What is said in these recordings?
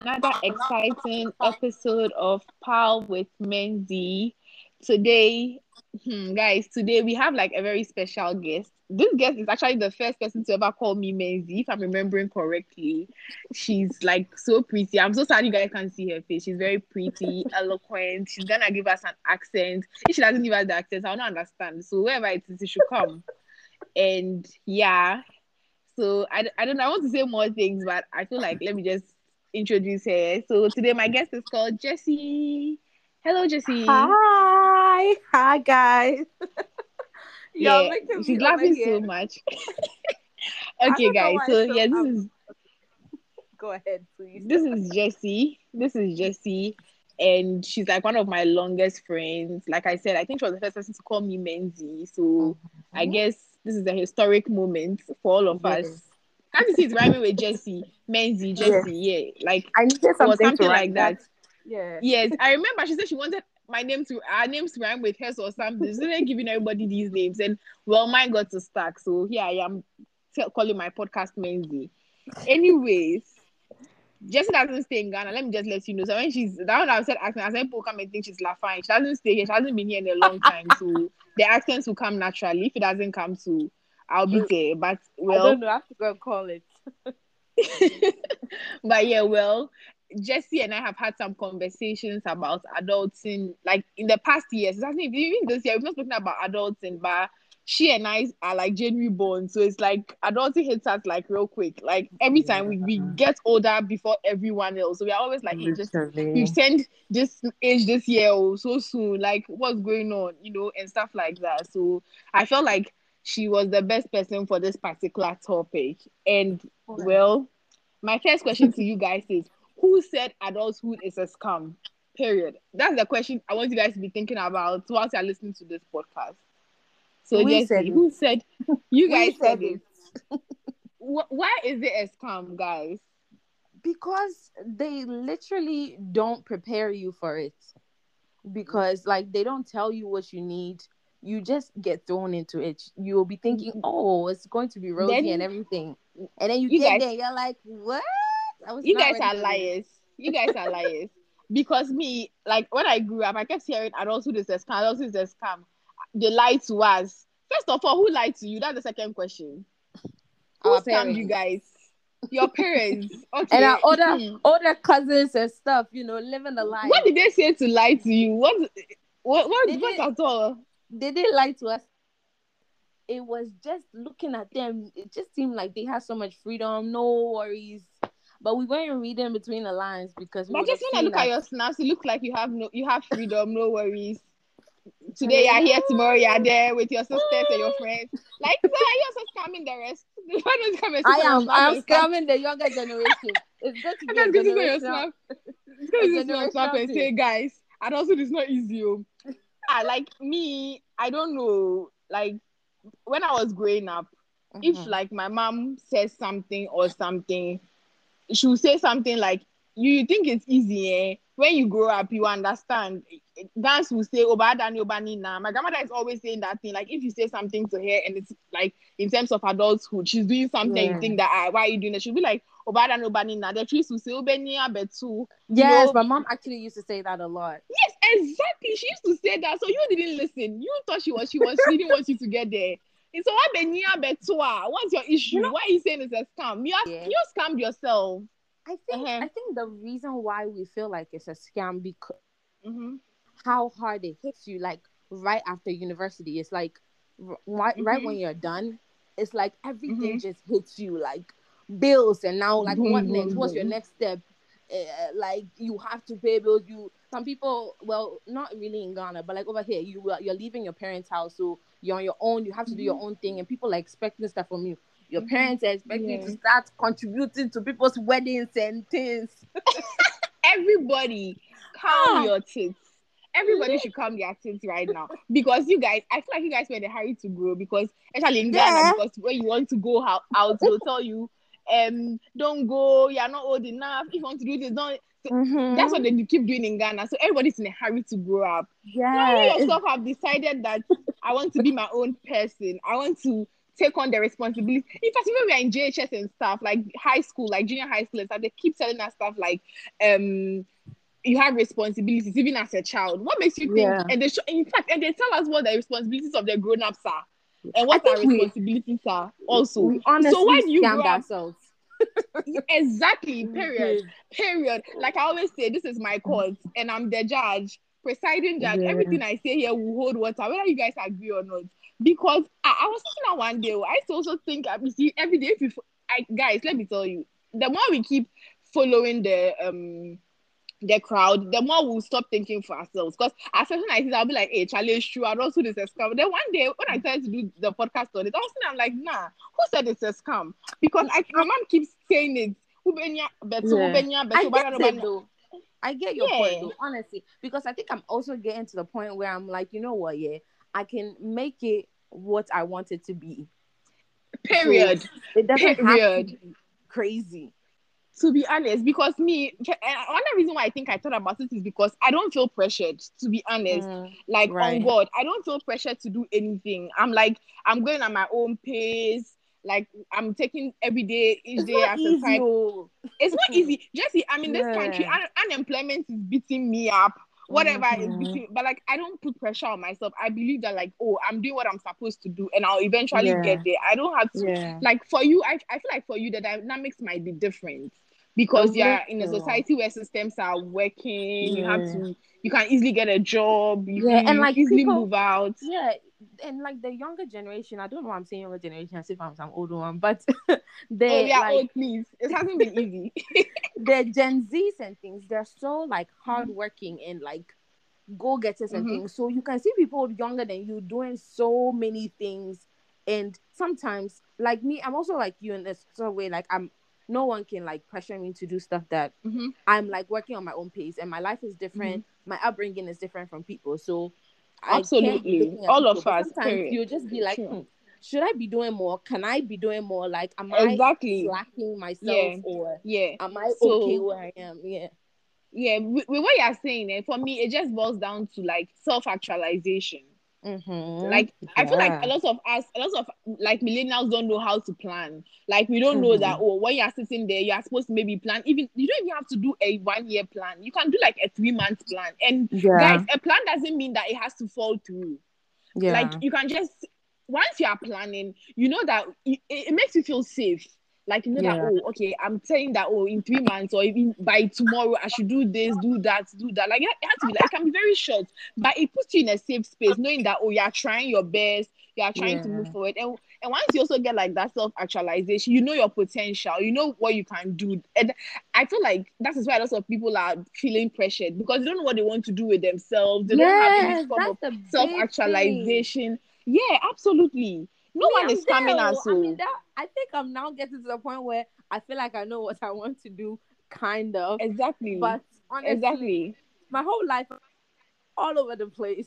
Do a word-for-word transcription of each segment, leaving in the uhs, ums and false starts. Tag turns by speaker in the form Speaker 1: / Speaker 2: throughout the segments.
Speaker 1: Another exciting episode of Pal with Menzi. Today, hmm, guys, today we have like a very special guest. This guest is actually the first person to ever call me Menzi, if I'm remembering correctly. She's like so pretty. I'm so sad you guys can't see her face. She's very pretty, eloquent. She's gonna give us an accent. If she doesn't give us the accent, I'll not understand. So wherever it is, she should come. And yeah, so I, I don't know. I want to say more things, but I feel like let me just introduce her. So today my guest is called Jessie. Hello, Jessie.
Speaker 2: Hi, hi guys. Y'all
Speaker 1: Yeah,
Speaker 2: making me
Speaker 1: she's
Speaker 2: over
Speaker 1: laughing
Speaker 2: here.
Speaker 1: so much.
Speaker 2: I
Speaker 1: Okay,
Speaker 2: don't know
Speaker 1: guys.
Speaker 2: why.
Speaker 1: So
Speaker 2: So
Speaker 1: yeah, this
Speaker 2: um,
Speaker 1: is
Speaker 2: go ahead, please.
Speaker 1: this is Jessie. This is Jessie, and she's like one of my longest friends. Like I said, I think she was the first person to call me Menzi. So I
Speaker 2: Mhm.
Speaker 1: guess this is a historic moment for all of us.
Speaker 2: Yes,
Speaker 1: Can't you see it's rhyming with Jessie, Menzi,
Speaker 2: yes.
Speaker 1: Jessie? Yeah, like
Speaker 2: I needed
Speaker 1: it was
Speaker 2: something to
Speaker 1: something
Speaker 2: write
Speaker 1: like
Speaker 2: that.
Speaker 1: that.
Speaker 2: Yeah.
Speaker 1: Yes, I remember she said she wanted my name to our names to rhyme with hers or something. She started giving everybody these names, and well, mine got to stack. So here I am calling my podcast Menzi. Anyways, Jessie doesn't stay in Ghana. Let me just let you know. So when she's that one, I said accent, I said people come and think she's laughing. She doesn't stay here. She hasn't been here in a long time. So the accents will come naturally. If it doesn't come to, I'll be there. But
Speaker 2: I don't
Speaker 1: well,
Speaker 2: know. I have to go and call it.
Speaker 1: but yeah, well, Jessie and I have had some conversations about adulting, like in the past years. It's actually even this year, we've not spoken about adulting, but she and I are like genuine born. So it's like adulting hits us like real quick. Like every time we, we
Speaker 2: Yeah,
Speaker 1: get older before everyone else. So we are always like, hey, Jessie, we've
Speaker 2: literally.
Speaker 1: turned this age this year oh, so soon. Like what's going on, you know, and stuff like that. So I felt like she was the best person for this particular topic. And well, my first question to you guys is who said adulthood is a scam? Period. That's the question I want you guys to be thinking about whilst you're listening to this podcast. So
Speaker 2: We said
Speaker 1: Jesse,
Speaker 2: it.
Speaker 1: who said you
Speaker 2: We
Speaker 1: guys said
Speaker 2: said
Speaker 1: it?
Speaker 2: it
Speaker 1: Wh- why is it a scam, guys?
Speaker 2: because they literally don't prepare you for it. Because like they don't tell you what you need. You just get thrown into it. You'll be thinking, oh, it's going to be rosy and
Speaker 1: Then
Speaker 2: everything, and then you
Speaker 1: you
Speaker 2: get
Speaker 1: guys
Speaker 2: there, you're like, what? I was
Speaker 1: you
Speaker 2: not
Speaker 1: guys
Speaker 2: ready
Speaker 1: are
Speaker 2: for this.
Speaker 1: liars. You guys are liars. Because me, like when I grew up, I kept hearing adulthood is a scam, adulthood is a scam. They lied to us. First of all, who lied to you? That's the second question. Who
Speaker 2: Our
Speaker 1: scammed you
Speaker 2: parents
Speaker 1: guys? Your parents.
Speaker 2: and our
Speaker 1: Okay.
Speaker 2: older
Speaker 1: Hmm.
Speaker 2: older cousins and stuff, you know, living the
Speaker 1: What
Speaker 2: life.
Speaker 1: did they say to lie to you? What what what
Speaker 2: They
Speaker 1: what
Speaker 2: did
Speaker 1: at all?
Speaker 2: they didn't lie to us. It was just looking at them. It just seemed like they had so much freedom, no worries. But we weren't reading between the lines because we
Speaker 1: But
Speaker 2: would have
Speaker 1: just when I
Speaker 2: seen
Speaker 1: look at
Speaker 2: that.
Speaker 1: your snaps, you look like you have no you have freedom, no worries. Today
Speaker 2: Charlie,
Speaker 1: you're here, tomorrow you're there with your sisters and your friends. Like, so are you also scamming the rest? Why don't you come and sit
Speaker 2: I
Speaker 1: on your
Speaker 2: am.
Speaker 1: snap
Speaker 2: I am
Speaker 1: and start?
Speaker 2: scamming the younger generation. It's going to
Speaker 1: I
Speaker 2: be a
Speaker 1: can't get sit on your
Speaker 2: generational,
Speaker 1: snap. It's gonna
Speaker 2: a
Speaker 1: sit on snap
Speaker 2: generational
Speaker 1: and
Speaker 2: thing.
Speaker 1: say, guys, and also it's not easy. Oh. Ah, like me, I don't know. Like when I was growing up, if
Speaker 2: Mm-hmm.
Speaker 1: like my mom says something or something, she will say something like, you, you think it's easy, eh? When you grow up, you understand. Dance will say, Obada Nina. My grandmother is always saying that thing. Like, if you say something to her and it's like in terms of adulthood, she's doing something, you think that,
Speaker 2: Yes.
Speaker 1: ah, why are you doing that? She'll be like, Obada Nina. The trees will say, Obenia Betu. You
Speaker 2: Yes,
Speaker 1: know,
Speaker 2: my mom actually used to say that a lot.
Speaker 1: yes, exactly. She used to say that. So you didn't listen. You thought she was, she was, she didn't want you to get there. And so, what Benia Betua? What's your
Speaker 2: You
Speaker 1: issue?
Speaker 2: know,
Speaker 1: Why are you saying it's a scam? You, have,
Speaker 2: yeah.
Speaker 1: you scammed yourself.
Speaker 2: I think
Speaker 1: Uh-huh.
Speaker 2: I think the reason why we feel like it's a scam because
Speaker 1: Mm-hmm.
Speaker 2: how hard it hits you, like right after university. It's like r- right, right
Speaker 1: Mm-hmm.
Speaker 2: when you're done, it's like everything
Speaker 1: Mm-hmm.
Speaker 2: just hits you, like bills, and now like what
Speaker 1: Boom,
Speaker 2: next?
Speaker 1: boom,
Speaker 2: What's your
Speaker 1: boom.
Speaker 2: next step? Uh, like you have to pay bills. You some people, well, not really in Ghana, but like over here, you are- you're leaving your parents' house, so you're on your own. You have to do
Speaker 1: Mm-hmm.
Speaker 2: your own thing, and people are expecting stuff from you. Your
Speaker 1: Mm-hmm.
Speaker 2: parents are expecting you to
Speaker 1: Yeah.
Speaker 2: start contributing to people's weddings and things.
Speaker 1: Everybody, calm
Speaker 2: Ah,
Speaker 1: your tits. Everybody should calm their tits right now because you guys, I feel like you guys were in a hurry to grow because, especially in Ghana,
Speaker 2: yeah.
Speaker 1: because when you want to go out, out they'll tell you, um, don't go, you're not old enough. If you want to do this, don't. So that's what
Speaker 2: Mm-hmm.
Speaker 1: they keep doing in Ghana. So everybody's in a hurry to grow up. Now
Speaker 2: Yeah,
Speaker 1: you
Speaker 2: it's
Speaker 1: yourself have decided that I want to be my own person. I want to take on the responsibility. In fact, even we are in J H S and stuff, like high school, like junior high school and stuff, they keep telling us stuff like, um, you have responsibilities even as a child. What makes you think?
Speaker 2: Yeah.
Speaker 1: And they show, in fact, and they tell us what the responsibilities of the grown-ups are and
Speaker 2: I
Speaker 1: what our
Speaker 2: think we
Speaker 1: responsibilities are also.
Speaker 2: we
Speaker 1: So
Speaker 2: honestly
Speaker 1: why do you grow
Speaker 2: scammed
Speaker 1: up?
Speaker 2: ourselves.
Speaker 1: Exactly,
Speaker 2: We
Speaker 1: period.
Speaker 2: did.
Speaker 1: Period. Like I always say, this is my court and I'm the judge, presiding judge.
Speaker 2: Yeah.
Speaker 1: Everything I say here will hold water, whether you guys agree or not. Because I, I was thinking that one day, I used to also think, uh, you see, every day, if you, I, guys, let me tell you, the more we keep following the um the crowd, the more we'll stop thinking for ourselves. Because as soon as I see, I'll be like, hey, Charlie, it's true. I don't see this as scam. Then one day, when I started to do the podcast on it, I was I'm like, nah, who said it's a scam? Because I, my mom keeps saying it. Ubenya, beto,
Speaker 2: Yeah.
Speaker 1: ubenya,
Speaker 2: I
Speaker 1: beto,
Speaker 2: get
Speaker 1: bana,
Speaker 2: it
Speaker 1: bana.
Speaker 2: though. I get your point
Speaker 1: Yeah,
Speaker 2: though, honestly, because I think I'm also getting to the point where I'm like, you know what, yeah, I can make it what I want it to be. So
Speaker 1: period.
Speaker 2: it doesn't have to
Speaker 1: Period.
Speaker 2: be crazy.
Speaker 1: To be honest, because me, and one reason why I think I thought about it is because I don't feel pressured, to be honest.
Speaker 2: Mm,
Speaker 1: Like on
Speaker 2: right.
Speaker 1: God, I don't feel pressured to do anything. I'm like, I'm going at my own pace. Like I'm taking every day, each
Speaker 2: It's
Speaker 1: day
Speaker 2: not
Speaker 1: at a
Speaker 2: easy,
Speaker 1: time.
Speaker 2: oh.
Speaker 1: It's not easy. Jesse, I'm in this country,
Speaker 2: Yeah.
Speaker 1: un- unemployment is beating me up. Whatever is
Speaker 2: Mm-hmm.
Speaker 1: beating, but like I don't put pressure on myself. I believe that like, oh, I'm doing what I'm supposed to do, and I'll eventually
Speaker 2: Yeah.
Speaker 1: get there. I don't have to
Speaker 2: Yeah.
Speaker 1: like for you. I I feel like for you the dynamics might be different
Speaker 2: A
Speaker 1: because you're in a
Speaker 2: little.
Speaker 1: society where systems are working. You have
Speaker 2: Yeah.
Speaker 1: to, you can easily get a job. You
Speaker 2: Yeah. And
Speaker 1: you
Speaker 2: like
Speaker 1: easily
Speaker 2: people,
Speaker 1: move out.
Speaker 2: yeah, and like the younger generation, I don't know why I'm saying younger generation as if I'm some older one, but
Speaker 1: Oh,
Speaker 2: they
Speaker 1: we are
Speaker 2: like
Speaker 1: old, please. It hasn't been easy.
Speaker 2: the Gen Zs and things, they're so like hardworking and like go getters and
Speaker 1: Mm-hmm.
Speaker 2: things. So you can see people younger than you doing so many things. And sometimes, like me, I'm also like you in this sort of way. Like I'm, no one can like pressure me to do stuff that
Speaker 1: Mm-hmm.
Speaker 2: I'm like working on my own pace, and my life is
Speaker 1: Mm-hmm.
Speaker 2: different. My upbringing is different from people, so I can't be
Speaker 1: Absolutely,
Speaker 2: looking at
Speaker 1: all
Speaker 2: people.
Speaker 1: of
Speaker 2: But
Speaker 1: us.
Speaker 2: sometimes
Speaker 1: Period.
Speaker 2: you'll just be like,
Speaker 1: True.
Speaker 2: hmm, should I be doing more? Can I be doing more? Like, am I
Speaker 1: Exactly.
Speaker 2: slacking myself,
Speaker 1: Yeah.
Speaker 2: or
Speaker 1: Yeah.
Speaker 2: am I okay
Speaker 1: So
Speaker 2: where I am? Yeah.
Speaker 1: yeah, with, with what you're saying, eh, for me, it just boils down to like self-actualization.
Speaker 2: Mm-hmm.
Speaker 1: Like I feel like a
Speaker 2: Yeah.
Speaker 1: lot of us, a lot of like millennials don't know how to plan. Like we don't know that
Speaker 2: Mm-hmm.
Speaker 1: oh, when you're sitting there, you're supposed to maybe plan. Even you don't even have to do a one year plan. You can do like a three month plan. And guys,
Speaker 2: Yeah.
Speaker 1: a plan doesn't mean that it has to fall through. Like
Speaker 2: Yeah.
Speaker 1: you can just once you are planning, you know that it, it makes you feel safe. Like you know that
Speaker 2: Yeah.
Speaker 1: oh okay, I'm saying that oh in three months or even by tomorrow I should do this, do that, do that. Like it has to be like it can be very short, but it puts you in a safe space, knowing that oh you are trying your best, you are trying to move
Speaker 2: Yeah.
Speaker 1: forward, and and once you also get like that self actualization, you know your potential, you know what you can do, and I feel like that is why lots of people are feeling pressured because they don't know what they want to do with themselves. They don't have any
Speaker 2: Yes,
Speaker 1: form
Speaker 2: that's
Speaker 1: of
Speaker 2: the
Speaker 1: self
Speaker 2: big thing.
Speaker 1: actualization. Yeah, absolutely. No
Speaker 2: Me,
Speaker 1: one
Speaker 2: I'm
Speaker 1: is
Speaker 2: there.
Speaker 1: coming
Speaker 2: Oh.
Speaker 1: us
Speaker 2: I mean
Speaker 1: so
Speaker 2: that I think I'm now getting to the point where I feel like I know what I want to do, kind of.
Speaker 1: exactly,
Speaker 2: But honestly,
Speaker 1: exactly.
Speaker 2: my whole life all over the place.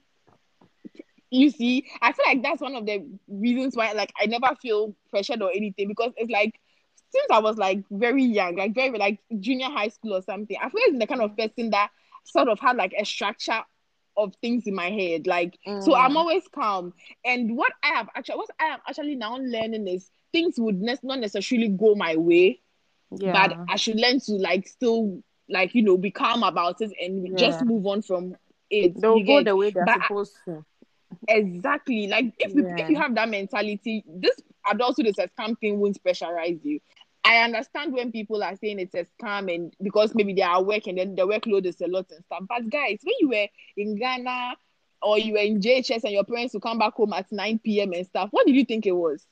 Speaker 1: You see, I feel like that's one of the reasons why like I never feel pressured or anything because it's like since I was like very young, like very like junior high school or something, I've always been the kind of person that sort of had like a structure of things in my head. Like so I'm
Speaker 2: Mm,
Speaker 1: always calm. And what I have actually what I am actually now learning is things would ne- not necessarily go my way, but
Speaker 2: yeah,
Speaker 1: I should learn to like still like you know be calm about it and just
Speaker 2: yeah.
Speaker 1: move on from it.
Speaker 2: They'll
Speaker 1: You
Speaker 2: go
Speaker 1: get,
Speaker 2: the way they're
Speaker 1: but
Speaker 2: supposed to.
Speaker 1: exactly. Like if you if
Speaker 2: Yeah.
Speaker 1: you have that mentality, this adulthood is a scam thing won't pressurize you. I understand when people are saying it's a scam and because maybe they are working and then the workload is a lot and stuff. But guys, when you were in Ghana or you were in J H S and your parents would come back home at nine p m and stuff, what did you think it was?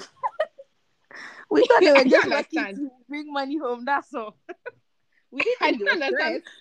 Speaker 2: We thought they were
Speaker 1: I don't
Speaker 2: just working
Speaker 1: understand.
Speaker 2: to bring money home. That's all. We didn't
Speaker 1: I
Speaker 2: think they were
Speaker 1: don't understand.
Speaker 2: stressed.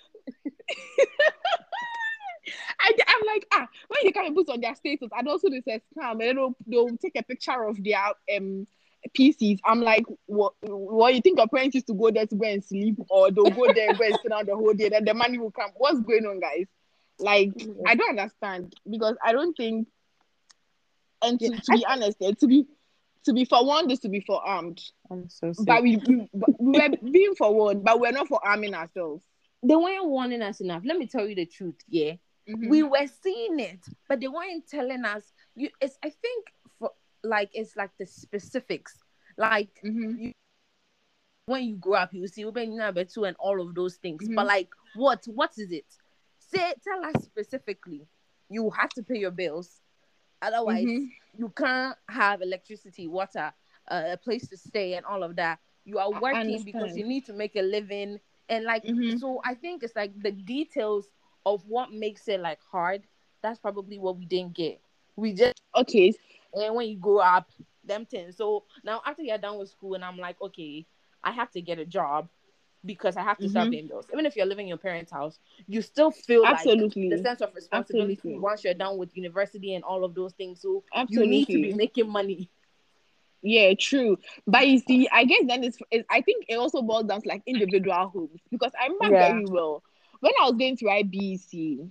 Speaker 1: I, I'm like, ah, when you come and put on their status, and also this says scam, and then they'll, they'll take a picture of their um P Cs. I'm like, what? What you think your parents used to go there to go and sleep, or they'll go there and go and sit down the whole day, then the money will come? What's going on, guys? Like, I don't understand because I don't think, and
Speaker 2: Yeah,
Speaker 1: to, to
Speaker 2: I
Speaker 1: be
Speaker 2: think
Speaker 1: honest, eh, to be to be forewarned is to be forearmed.
Speaker 2: I'm so
Speaker 1: But
Speaker 2: sick.
Speaker 1: we, we but we were being forewarned, but we're not forearming ourselves.
Speaker 2: They weren't warning us enough. Let me tell you the truth. Yeah,
Speaker 1: Mm-hmm.
Speaker 2: we were seeing it, but they weren't telling us. You, it's. I think for like it's like the specifics. Like
Speaker 1: Mm-hmm.
Speaker 2: you, when you grow up, you see Ube number two and all of those things. But
Speaker 1: Mm-hmm.
Speaker 2: like, what what is it? Say, tell us specifically. You have to pay your bills. Otherwise,
Speaker 1: Mm-hmm.
Speaker 2: you can't have electricity, water, uh, a place to stay, and all of that. You are
Speaker 1: I
Speaker 2: working because you
Speaker 1: understand.
Speaker 2: need to make a living, and like,
Speaker 1: Mm-hmm.
Speaker 2: so I think it's like the details of what makes it like hard. That's probably what we didn't get. We just,
Speaker 1: Okay.
Speaker 2: and when you grow up, them things. So now after you're done with school, and I'm like, okay, I have to get a job because I have to start
Speaker 1: Mm-hmm.
Speaker 2: paying bills. Even if you're living in your parents' house, you still feel like the
Speaker 1: Absolutely.
Speaker 2: sense of responsibility
Speaker 1: Absolutely.
Speaker 2: once you're done with university and all of those things. So you need to be
Speaker 1: Absolutely.
Speaker 2: making money.
Speaker 1: Yeah, true. But you see, I guess then it's, it's I think it also boils down to like individual homes because I remember
Speaker 2: Yeah.
Speaker 1: very well when I was going to I B E C.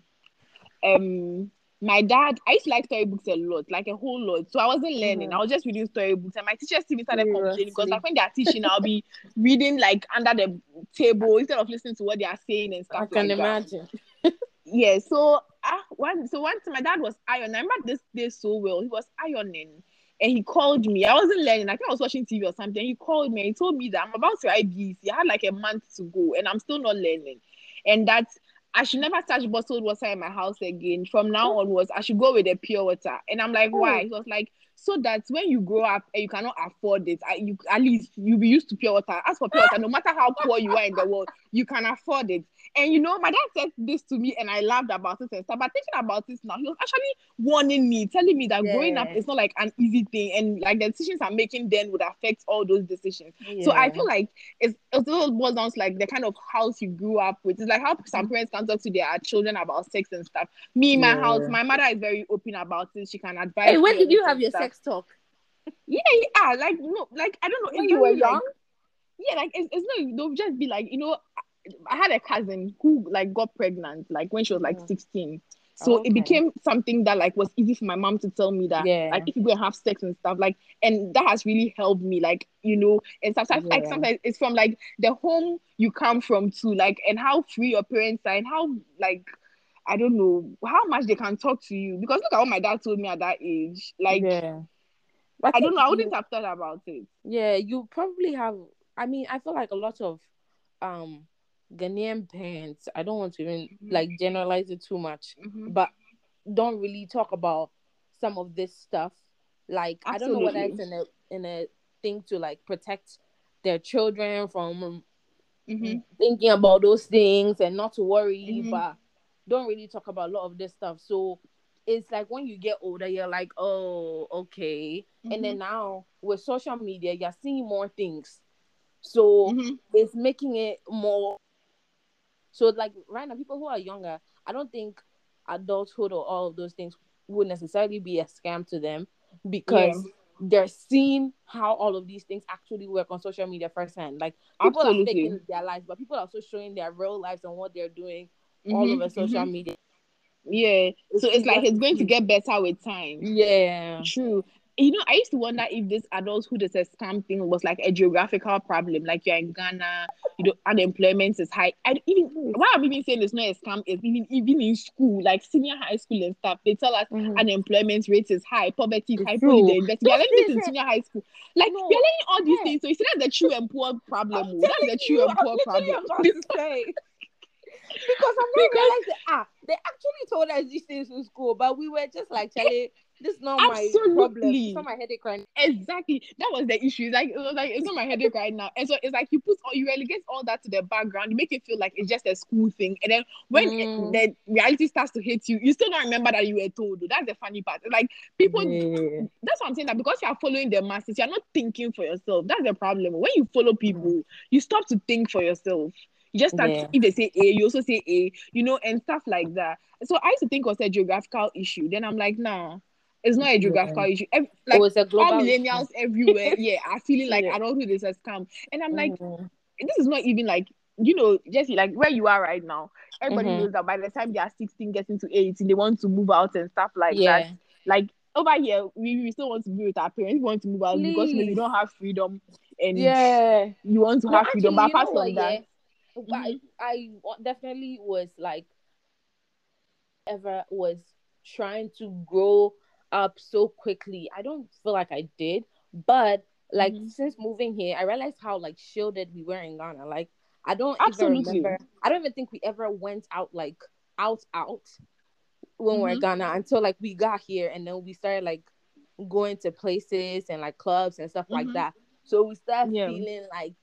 Speaker 1: Um, my dad, I used to like storybooks a lot, like a whole lot. So I wasn't learning. I
Speaker 2: Mm-hmm.
Speaker 1: was just reading storybooks, and my teachers see me started complaining because like
Speaker 2: Seriously.
Speaker 1: when they are teaching, I'll be reading like under the table instead of listening to what they are saying and stuff
Speaker 2: I can
Speaker 1: like that.
Speaker 2: imagine.
Speaker 1: Yeah, so ah, one so once my dad was ironing. I remember this day so well. He was ironing and he called me. I wasn't learning. I think I was watching T V or something. He called me and he told me that I'm about to I B C. I had like a month to go and I'm still not learning. And that I should never touch bottled water in my house again. From now
Speaker 2: Oh,
Speaker 1: onwards, I should go with the pure water. And I'm like, why?
Speaker 2: oh,
Speaker 1: He was like, so that when you grow up and you cannot afford it, I, you at least you'll be used to pure water. As for pure water, no matter how poor you are in the world, you can afford it. And you know, my dad said this to me, and I laughed about it and stuff. But thinking about this now, he was actually warning me, telling me that growing up
Speaker 2: yeah,
Speaker 1: is not like an easy thing, and like the decisions I'm making then would affect all those decisions. So I
Speaker 2: yeah.
Speaker 1: feel like it's it all boils down to like the kind of house you grew up with. It's like how some parents can talk to their children about sex and stuff. Me, in my house,
Speaker 2: Yeah.
Speaker 1: my mother is very open about it. She can advise
Speaker 2: Hey, when
Speaker 1: me on
Speaker 2: did
Speaker 1: it
Speaker 2: you have
Speaker 1: and
Speaker 2: your
Speaker 1: stuff.
Speaker 2: sex talk?
Speaker 1: Yeah, yeah, like no, like I don't know.
Speaker 2: When
Speaker 1: It's
Speaker 2: you were
Speaker 1: very
Speaker 2: young?
Speaker 1: like yeah, like it's, it's not. They'll just be like, you know, I had a cousin who like got pregnant like when she was like
Speaker 2: Mm-hmm.
Speaker 1: sixteen. So it
Speaker 2: Okay.
Speaker 1: became something that like was easy for my mom to tell me that like
Speaker 2: Yeah.
Speaker 1: if you go and have sex and stuff like, and that has really helped me like you know, and sometimes like
Speaker 2: Yeah.
Speaker 1: sometimes it's from like the home you come from too, like, and how free your parents are and how like I don't know how much they can talk to you, because look at what my dad told me at that age. Like
Speaker 2: Yeah. I
Speaker 1: I don't
Speaker 2: think
Speaker 1: know, I wouldn't
Speaker 2: you,
Speaker 1: have thought about it.
Speaker 2: yeah, you probably have. I mean, I feel like a lot of um Ghanaian parents, I don't want to even
Speaker 1: Mm-hmm.
Speaker 2: like generalize it too much,
Speaker 1: Mm-hmm.
Speaker 2: but don't really talk about some of this stuff. Like, I don't know whether it's
Speaker 1: Absolutely.
Speaker 2: in a in a thing to like protect their children from
Speaker 1: Mm-hmm.
Speaker 2: thinking about those things and not to worry,
Speaker 1: Mm-hmm.
Speaker 2: but don't really talk about a lot of this stuff. So it's like when you get older, you're like, oh, okay. And
Speaker 1: Mm-hmm.
Speaker 2: then now with social media, you're seeing more things. So
Speaker 1: Mm-hmm.
Speaker 2: it's making it more. So, like right now, people who are younger, I don't think adulthood or all of those things would necessarily be a scam to them
Speaker 1: Yeah,
Speaker 2: because they're seeing how all of these things actually work on social media firsthand. Like people are faking
Speaker 1: absolutely.
Speaker 2: their lives, but people are also showing their real lives and what they're doing all over
Speaker 1: Mm-hmm.
Speaker 2: social
Speaker 1: Mm-hmm.
Speaker 2: media.
Speaker 1: Yeah.
Speaker 2: To
Speaker 1: So
Speaker 2: see
Speaker 1: it's like
Speaker 2: what
Speaker 1: it's
Speaker 2: to
Speaker 1: going to
Speaker 2: see.
Speaker 1: get better with time.
Speaker 2: Yeah.
Speaker 1: True. You know, I used to wonder if this adulthood is a scam thing was like a geographical problem. Like you're in Ghana, you know, unemployment is high. And even why I'm even saying it's not a scam is even even in school, like senior high school and stuff, they tell us
Speaker 2: Mm-hmm.
Speaker 1: unemployment rate is high, poverty is
Speaker 2: It's
Speaker 1: high, poly the
Speaker 2: true.
Speaker 1: university. We are
Speaker 2: Those
Speaker 1: learning this
Speaker 2: things,
Speaker 1: in
Speaker 2: eh,
Speaker 1: senior high school. Like we are
Speaker 2: no,
Speaker 1: learning all these
Speaker 2: hey,
Speaker 1: things. So you see that's the true and poor
Speaker 2: I'm
Speaker 1: problem. Oh. That's
Speaker 2: telling
Speaker 1: the true
Speaker 2: you,
Speaker 1: and
Speaker 2: I'm
Speaker 1: poor problem.
Speaker 2: literally about to say. Because I'm not
Speaker 1: Because
Speaker 2: realizing, ah, they actually told us these things in school, but we were just like, Charlie, this is not my problem. It's not
Speaker 1: absolutely.
Speaker 2: my headache right
Speaker 1: Exactly. That was the issue. It's like it was like it's not my headache right now. And so it's like you put all you relegate all that to the background, you make it feel like it's just a school thing. And then when it,
Speaker 2: now.
Speaker 1: the reality starts to hit you, you still don't remember that you were told. That's the funny part. It's like people
Speaker 2: Mm,
Speaker 1: that's what I'm saying, that because you are following the masses, you're not thinking for yourself. That's the problem. When you follow
Speaker 2: yeah.
Speaker 1: people, you stop to think for yourself. You just start,
Speaker 2: Yeah.
Speaker 1: if they say A, you also say A, you know, and stuff like that. So I used to think it was a geographical issue. Then I'm like, nah, it's not a
Speaker 2: Yeah.
Speaker 1: geographical issue. Ev-
Speaker 2: It
Speaker 1: like
Speaker 2: was a
Speaker 1: all
Speaker 2: global issue.
Speaker 1: millennials everywhere, yeah, are feeling like
Speaker 2: Yeah.
Speaker 1: adulthood is a scam. And I'm like,
Speaker 2: Mm-hmm.
Speaker 1: this is not even like, you know, Jesse, like where you are right now, everybody
Speaker 2: Mm-hmm.
Speaker 1: knows that by the time they are sixteen, getting to eighteen, they want to move out and stuff like that.
Speaker 2: Yeah.
Speaker 1: Like over here, we, we still want to be with our parents, we want to move out because you know you
Speaker 2: Please.
Speaker 1: don't have freedom and
Speaker 2: Yeah.
Speaker 1: you want to
Speaker 2: No,
Speaker 1: have freedom.
Speaker 2: actually,
Speaker 1: But
Speaker 2: you
Speaker 1: apart
Speaker 2: know what?
Speaker 1: from that,
Speaker 2: Yeah.
Speaker 1: mm-hmm,
Speaker 2: I, I definitely was like, ever was trying to grow up so quickly. I don't feel like I did, but like
Speaker 1: Mm-hmm.
Speaker 2: since moving here, I realized how like shielded we were in Ghana. Like I don't even
Speaker 1: Absolutely.
Speaker 2: remember. I don't even think we ever went out like out out when we we're in
Speaker 1: Mm-hmm.
Speaker 2: Ghana until like we got here, and then we started like going to places and like clubs and stuff like
Speaker 1: Mm-hmm.
Speaker 2: that. So we start
Speaker 1: Yeah.
Speaker 2: feeling like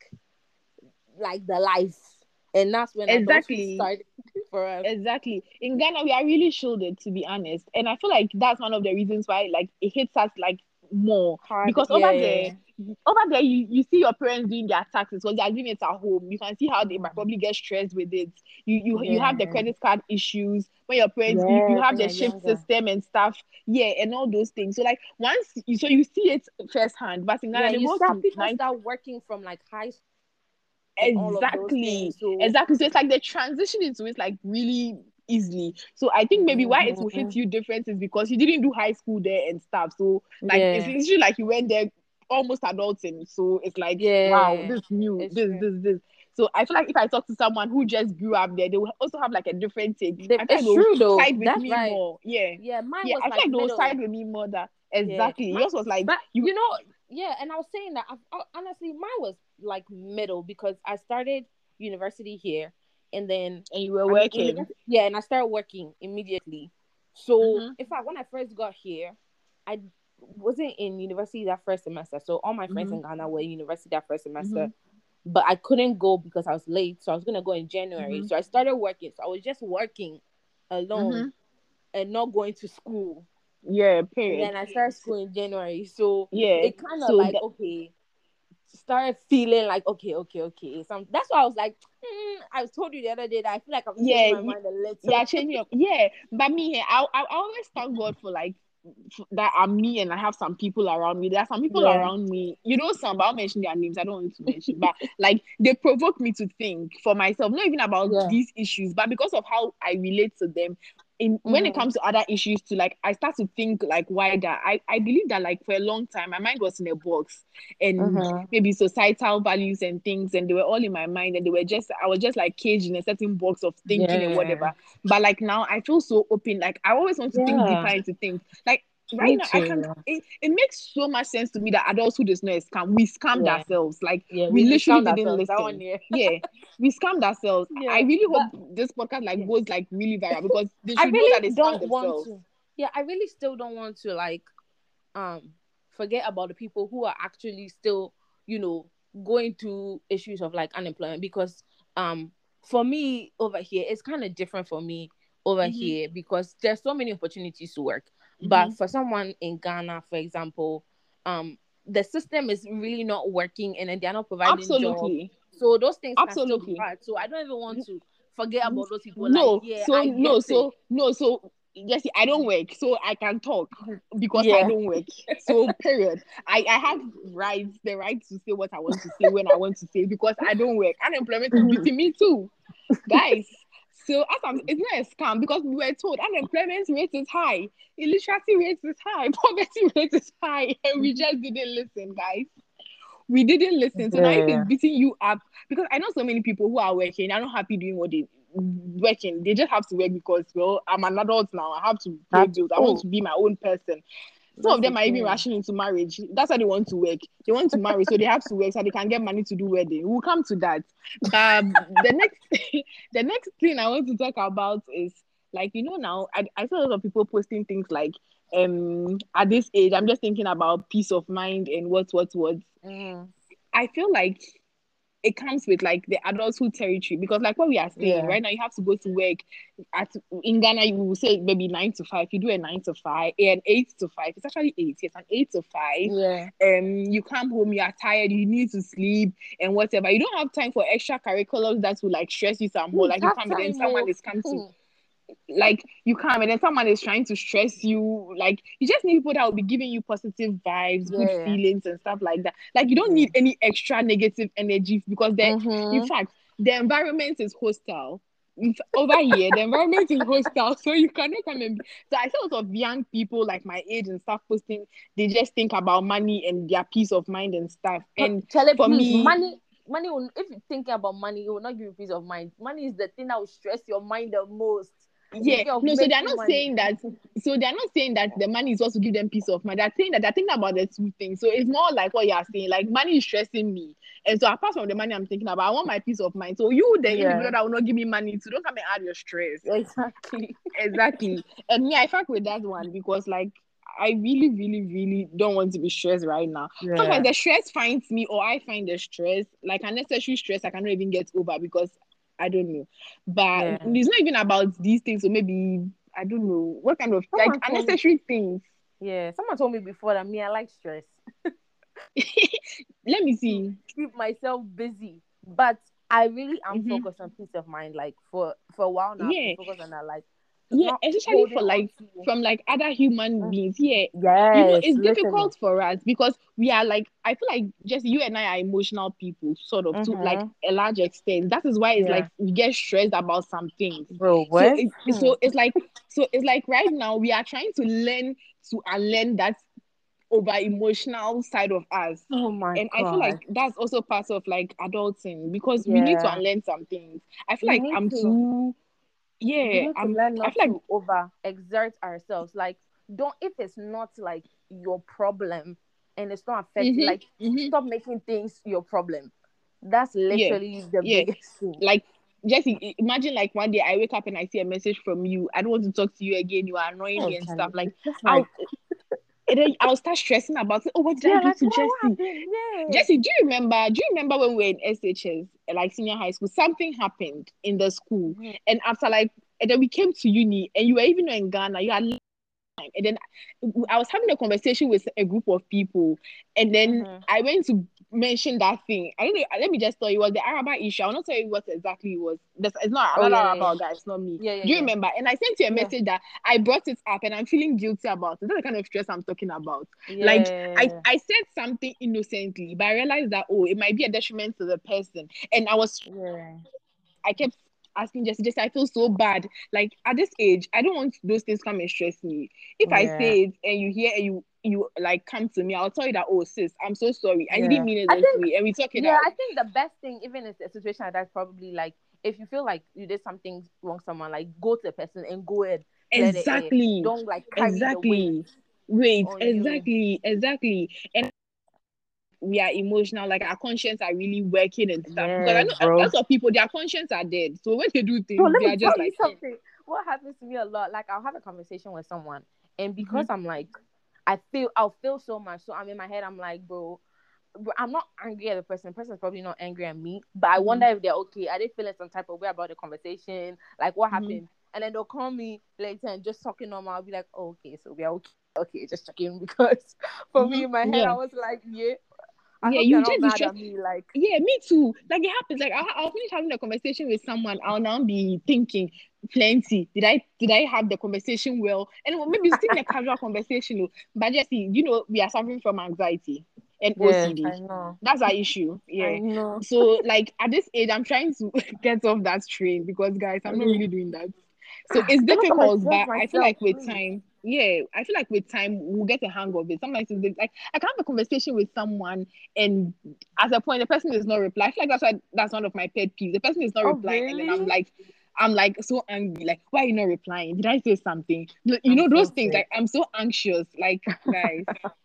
Speaker 2: like the life, and that's when adulthood
Speaker 1: Exactly.
Speaker 2: started for us.
Speaker 1: Exactly. In Ghana, we are really shielded, to be honest. And I feel like that's one of the reasons why like it hits us like more.
Speaker 2: Hard,
Speaker 1: Because over
Speaker 2: yeah, yeah,
Speaker 1: there,
Speaker 2: yeah.
Speaker 1: over there you, you see your parents doing their taxes because they are doing it at home. You can see how they might
Speaker 2: Mhm.
Speaker 1: probably get stressed with it. You you you have the
Speaker 2: Yeah,
Speaker 1: credit card issues when your parents you, you
Speaker 2: yes,
Speaker 1: have
Speaker 2: when
Speaker 1: the
Speaker 2: you're
Speaker 1: shift
Speaker 2: younger.
Speaker 1: system and stuff. Yeah, and all those things. So like once you so you see it firsthand, but in
Speaker 2: Yeah,
Speaker 1: Ghana they
Speaker 2: you
Speaker 1: go
Speaker 2: start
Speaker 1: to
Speaker 2: people
Speaker 1: nine.
Speaker 2: start working from like high school and all of those
Speaker 1: Exactly,
Speaker 2: things. So
Speaker 1: exactly. So it's like the transition into it like really easily. So I think maybe why it will hit
Speaker 2: mhm.
Speaker 1: you different is because you didn't do high school there and stuff. So like it's
Speaker 2: Yeah,
Speaker 1: literally like you went there almost adulting. So it's like wow,
Speaker 2: yeah,
Speaker 1: this new,
Speaker 2: it's
Speaker 1: this
Speaker 2: true.
Speaker 1: this this. So I feel like if I talk to someone who just grew up there, they will also have like a different take.
Speaker 2: The-
Speaker 1: I feel like
Speaker 2: It's
Speaker 1: they'll
Speaker 2: true though.
Speaker 1: side with
Speaker 2: That's
Speaker 1: me
Speaker 2: right.
Speaker 1: more. Yeah,
Speaker 2: Yeah, mine
Speaker 1: yeah.
Speaker 2: was
Speaker 1: I feel
Speaker 2: like
Speaker 1: like they'll
Speaker 2: middle.
Speaker 1: side with me more. That
Speaker 2: Yeah,
Speaker 1: exactly.
Speaker 2: mine,
Speaker 1: Yours was like
Speaker 2: but
Speaker 1: you
Speaker 2: you know, yeah, and I was saying that I, I- honestly, mine was like middle because I started university here, and then
Speaker 1: and you were
Speaker 2: I mean,
Speaker 1: working.
Speaker 2: university, yeah, and I started working immediately. So,
Speaker 1: Mm-hmm.
Speaker 2: in fact, when I first got here, I wasn't in university that first semester. So all my friends
Speaker 1: Mm-hmm.
Speaker 2: in Ghana were in university that first
Speaker 1: Mm-hmm.
Speaker 2: semester, but I couldn't go because I was late. So I was gonna go in January.
Speaker 1: Mm-hmm.
Speaker 2: So I started working. So I was just working alone
Speaker 1: Mm-hmm.
Speaker 2: and not going to school.
Speaker 1: Yeah,
Speaker 2: And
Speaker 1: period.
Speaker 2: then I started
Speaker 1: So,
Speaker 2: school in January. So
Speaker 1: yeah.
Speaker 2: it kind of
Speaker 1: So
Speaker 2: like,
Speaker 1: that
Speaker 2: okay, started feeling like, okay, okay, okay. So that's why I was like, mm, I told you the other day that I feel like I'm
Speaker 1: yeah,
Speaker 2: changing my
Speaker 1: you,
Speaker 2: mind a
Speaker 1: yeah,
Speaker 2: little.
Speaker 1: changing up. Yeah, but me, eh, I, I I always thank God for like f- that I'm me and I have some people around me. There are some people
Speaker 2: Yeah.
Speaker 1: around me, you know, some, but I'll mention their names. I don't want to mention, but like they provoke me to think for myself, not even about
Speaker 2: Yeah.
Speaker 1: these issues, but because of how I relate to them. In when it
Speaker 2: Mm-hmm.
Speaker 1: comes to other issues, to like I start to think like wider. I I believe that like for a long time, my mind was in a box, and
Speaker 2: Mm-hmm.
Speaker 1: maybe societal values and things, and they were all in my mind, and they were just I was just like caged in a certain box of thinking and
Speaker 2: Yeah.
Speaker 1: whatever. But like now I feel so open. Like I always want to think
Speaker 2: Yeah.
Speaker 1: deeper into things. Like right
Speaker 2: Me
Speaker 1: now I can
Speaker 2: too.
Speaker 1: it, it makes so much sense to me that adulthood is not a scam. We scammed
Speaker 2: Yeah.
Speaker 1: ourselves. Like
Speaker 2: Yeah.
Speaker 1: we
Speaker 2: We, we
Speaker 1: literally
Speaker 2: scammed
Speaker 1: didn't
Speaker 2: ourselves. That one,
Speaker 1: listen.
Speaker 2: yeah.
Speaker 1: Yeah, we scammed ourselves. I
Speaker 2: Yeah.
Speaker 1: really
Speaker 2: But
Speaker 1: hope this podcast like
Speaker 2: yeah.
Speaker 1: goes like really viral because they
Speaker 2: I
Speaker 1: should know that they
Speaker 2: really
Speaker 1: scammed
Speaker 2: don't want
Speaker 1: themselves.
Speaker 2: to. Yeah, I really still don't want to like um forget about the people who are actually still, you know, going through issues of like unemployment because um for me over here it's kind of different for me over
Speaker 1: Mm-hmm,
Speaker 2: here because there's so many opportunities to work.
Speaker 1: mm-hmm.
Speaker 2: But for someone in Ghana, for example, um the system is really not working and then they're not providing jobs.
Speaker 1: Absolutely,
Speaker 2: So those things can still be
Speaker 1: absolutely.
Speaker 2: hard. So I don't even want to forget about those people. Like,
Speaker 1: No,
Speaker 2: yeah,
Speaker 1: so
Speaker 2: I
Speaker 1: no,
Speaker 2: get it.
Speaker 1: so no, so yes, I don't work, so I can talk because I
Speaker 2: Yeah.
Speaker 1: don't work. So period. I I have rights, the right to say what I want to say when I want to say because I don't work. Unemployment is beating me too, guys. So as I'm, it's not a scam because we were told unemployment rate is high, illiteracy rate is high, poverty rate is high, and we just didn't listen, guys. We didn't listen. So now if
Speaker 2: Yeah.
Speaker 1: it's beating you up, because I know so many people who are working, are not happy doing what they working. They just have to work because well, I'm an adult now. I have to pay
Speaker 2: Have to,
Speaker 1: bills. I want
Speaker 2: oh,
Speaker 1: to be my own person. Some of
Speaker 2: that's the
Speaker 1: them are even
Speaker 2: thing.
Speaker 1: rushing into marriage. That's why they want to work. They want to marry, so they have to work so they can get money to do wedding. We'll come to that. But the next the next thing I want to talk about is like you know now I, I saw a lot of people posting things like um at this age I'm just thinking about peace of mind and what what what
Speaker 2: Mm,
Speaker 1: I feel like it comes with like the adulthood territory because like what we are saying
Speaker 2: yeah.
Speaker 1: right now you have to go to work at in Ghana you will say maybe nine to five you do a nine to five and eight to five it's actually eight yes an eight to five
Speaker 2: Yeah.
Speaker 1: um you come home you are tired you need to sleep and whatever you don't have time for extra curriculums that will like stress you some more
Speaker 2: Please
Speaker 1: like you
Speaker 2: have
Speaker 1: come and then
Speaker 2: time
Speaker 1: someone
Speaker 2: more.
Speaker 1: is come to like you come and then someone is trying to stress you like you just need people that will be giving you positive vibes good
Speaker 2: Yeah.
Speaker 1: feelings and stuff like that like you don't
Speaker 2: Yeah.
Speaker 1: need any extra negative energy because they in
Speaker 2: Mm-hmm.
Speaker 1: fact the environment is hostile over here the environment is hostile so you cannot come and be... so I saw a lot of young people like my age and stuff posting they just think about money and their peace of mind and stuff and
Speaker 2: Charlie,
Speaker 1: for
Speaker 2: please,
Speaker 1: me
Speaker 2: money, money will, if you're thinking about money, it will not give you peace of mind. Money is the thing that will stress your mind the most.
Speaker 1: Yeah,
Speaker 2: Instead of
Speaker 1: no, so they're
Speaker 2: making
Speaker 1: not
Speaker 2: money.
Speaker 1: saying that. So they're not saying that the money is supposed to give them peace of mind. They're saying that they're thinking about the two things. So it's more like what you're saying. Like money is stressing me, and so apart from the money I'm thinking about, I want my peace of mind. So you, the individual
Speaker 2: Yeah,
Speaker 1: that will not give me money, so don't come and add your stress.
Speaker 2: exactly.
Speaker 1: Exactly. And me, I fuck with that one because like I really, really, really don't want to be stressed right now. Sometimes
Speaker 2: Yeah,
Speaker 1: the stress finds me, or I find the stress like unnecessary stress I cannot even get over because I don't know. But
Speaker 2: yeah.
Speaker 1: it's not even about these things. So maybe I don't know what kind of like
Speaker 2: Someone told me,
Speaker 1: unnecessary things.
Speaker 2: yeah, someone told me before that me, I like stress
Speaker 1: Let me
Speaker 2: to
Speaker 1: see.
Speaker 2: keep myself busy. But I really am
Speaker 1: Mm-hmm.
Speaker 2: focused on peace of mind. Like for for a while now, I've been
Speaker 1: Yeah.
Speaker 2: focused on that. Like
Speaker 1: Yeah,
Speaker 2: not
Speaker 1: especially
Speaker 2: holding
Speaker 1: for
Speaker 2: on
Speaker 1: like
Speaker 2: to.
Speaker 1: from like other human
Speaker 2: Mm,
Speaker 1: beings. Yeah, you know,
Speaker 2: yes,
Speaker 1: it's
Speaker 2: literally.
Speaker 1: difficult for us because we are like I feel like just you and I are emotional people, sort of to like
Speaker 2: Mm-hmm.
Speaker 1: a large extent. That is why it's like
Speaker 2: Yeah,
Speaker 1: we get stressed about some things.
Speaker 2: bro.
Speaker 1: So
Speaker 2: What?
Speaker 1: it,
Speaker 2: Hmm.
Speaker 1: so it's like so it's like right now we are trying to learn to unlearn that over emotional side of us.
Speaker 2: Oh my
Speaker 1: And I feel like
Speaker 2: god.
Speaker 1: that's also part of like adulting because we need to
Speaker 2: Yeah,
Speaker 1: unlearn some things. I feel
Speaker 2: we
Speaker 1: like
Speaker 2: need
Speaker 1: I'm
Speaker 2: to.
Speaker 1: too
Speaker 2: We
Speaker 1: yeah,
Speaker 2: need to
Speaker 1: I'm
Speaker 2: learn
Speaker 1: I
Speaker 2: not
Speaker 1: feel like
Speaker 2: to over exert ourselves. Like, don't if it's not like your problem and it's not affecting.
Speaker 1: mm-hmm,
Speaker 2: Like,
Speaker 1: mm-hmm.
Speaker 2: stop making things your problem. That's
Speaker 1: Yeah,
Speaker 2: literally the
Speaker 1: yeah.
Speaker 2: biggest thing.
Speaker 1: Like, just i- imagine like one day I wake up and I see a message from you. I don't want to talk to you again. You are annoying
Speaker 2: Oh,
Speaker 1: me and stuff.
Speaker 2: Charlie,
Speaker 1: Like,
Speaker 2: it's just like,
Speaker 1: I'll and then I'll start stressing about it. Oh, what did I
Speaker 2: yeah,
Speaker 1: do
Speaker 2: like
Speaker 1: to
Speaker 2: what, what
Speaker 1: Jesse?
Speaker 2: happened? Yeah.
Speaker 1: Jesse, do you remember? Do you remember when we were in S H S, like senior high school? Something happened in the school,
Speaker 2: Mhm.
Speaker 1: and after like, and then we came to uni, and you were even in Ghana. You had time. And then I was having a conversation with a group of people, and then
Speaker 2: Mhm.
Speaker 1: I went to mention that thing. I don't know. Let me just tell you, it was the Araba issue. I'll not tell you what exactly it was. There's, it's not
Speaker 2: Oh
Speaker 1: another
Speaker 2: yeah, yeah,
Speaker 1: Araba guy. It's not me.
Speaker 2: yeah, yeah,
Speaker 1: Do you
Speaker 2: yeah,
Speaker 1: remember? And I sent you a
Speaker 2: yeah,
Speaker 1: message that I brought it up, and I'm feeling guilty about it. That's the kind of stress I'm talking about. Like I,
Speaker 2: yeah,
Speaker 1: I said something innocently, but I realized that oh, it might be a detriment to the person, and I was
Speaker 2: yeah,
Speaker 1: I kept asking Jesse, Jesse, I feel so bad. Like at this age, I don't want those things come and stress me. If I
Speaker 2: yeah,
Speaker 1: say it and you hear and you you like come to me, I'll tell you that oh sis, I'm so sorry. I didn't
Speaker 2: yeah.
Speaker 1: mean it
Speaker 2: I
Speaker 1: this
Speaker 2: think,
Speaker 1: way, and we talk it
Speaker 2: yeah,
Speaker 1: out.
Speaker 2: I think the best thing, even in a situation like that, probably like if you feel like you did something wrong, someone like go to the person and go ahead, clear the air.
Speaker 1: Exactly.
Speaker 2: Don't like carry the weight
Speaker 1: Exactly. Wait,
Speaker 2: on you.
Speaker 1: exactly, exactly. And we are emotional, like our conscience are really working and stuff. Because I
Speaker 2: Yes,
Speaker 1: know uh,
Speaker 2: bro.
Speaker 1: lots of people, their conscience are dead. So when they do
Speaker 2: So
Speaker 1: things,
Speaker 2: let
Speaker 1: they
Speaker 2: me
Speaker 1: are just
Speaker 2: tell you
Speaker 1: like, hmm.
Speaker 2: something. What happens to me a lot, like I'll have a conversation with someone, and
Speaker 1: Mm-hmm,
Speaker 2: because I'm like, I feel, I'll feel so much. So I'm in my head, I'm like, bro, bro, I'm not angry at the person. The person's probably not angry at me, but I
Speaker 1: mm-hmm,
Speaker 2: wonder if they're okay. Are they feeling some type of way about the conversation? Like what
Speaker 1: mm-hmm,
Speaker 2: happened? And then they'll call me later and just talking normal. I'll be like, oh, okay, so we are okay. Okay, just checking because for me in my
Speaker 1: mm-hmm.
Speaker 2: head, I
Speaker 1: Yeah.
Speaker 2: was like, yeah, I
Speaker 1: Yeah,
Speaker 2: hope you're
Speaker 1: you
Speaker 2: not
Speaker 1: just be
Speaker 2: mad
Speaker 1: stressed.
Speaker 2: at me. Like,
Speaker 1: Yeah, me too. Like it happens. Like I'll, I'll finish having a conversation with someone. I'll now be thinking plenty. Did I did I have the conversation well? And well, maybe it's still a casual conversation, oh, but just see, you know, we are suffering from anxiety and
Speaker 2: yes,
Speaker 1: O C D.
Speaker 2: I know,
Speaker 1: That's our issue.
Speaker 2: I
Speaker 1: Yeah.
Speaker 2: know.
Speaker 1: So like at this age, I'm trying to get off that train because guys, I'm not really doing that. So it's
Speaker 2: Let me come and
Speaker 1: difficult,
Speaker 2: stress
Speaker 1: but I feel
Speaker 2: myself,
Speaker 1: like with
Speaker 2: please.
Speaker 1: time, yeah, I feel like with time we'll get a hang of it. Sometimes it's like I can have a conversation with someone and at a point the person is not replying. I feel like that's why that's one of my pet peeves. The person is not
Speaker 2: Oh,
Speaker 1: replying, and then I'm
Speaker 2: really?
Speaker 1: like, I'm like so angry. Like, why are you not replying? Did I say something? You
Speaker 2: I'm
Speaker 1: know those
Speaker 2: so
Speaker 1: things.
Speaker 2: sick.
Speaker 1: Like, I'm so anxious. Like, guys,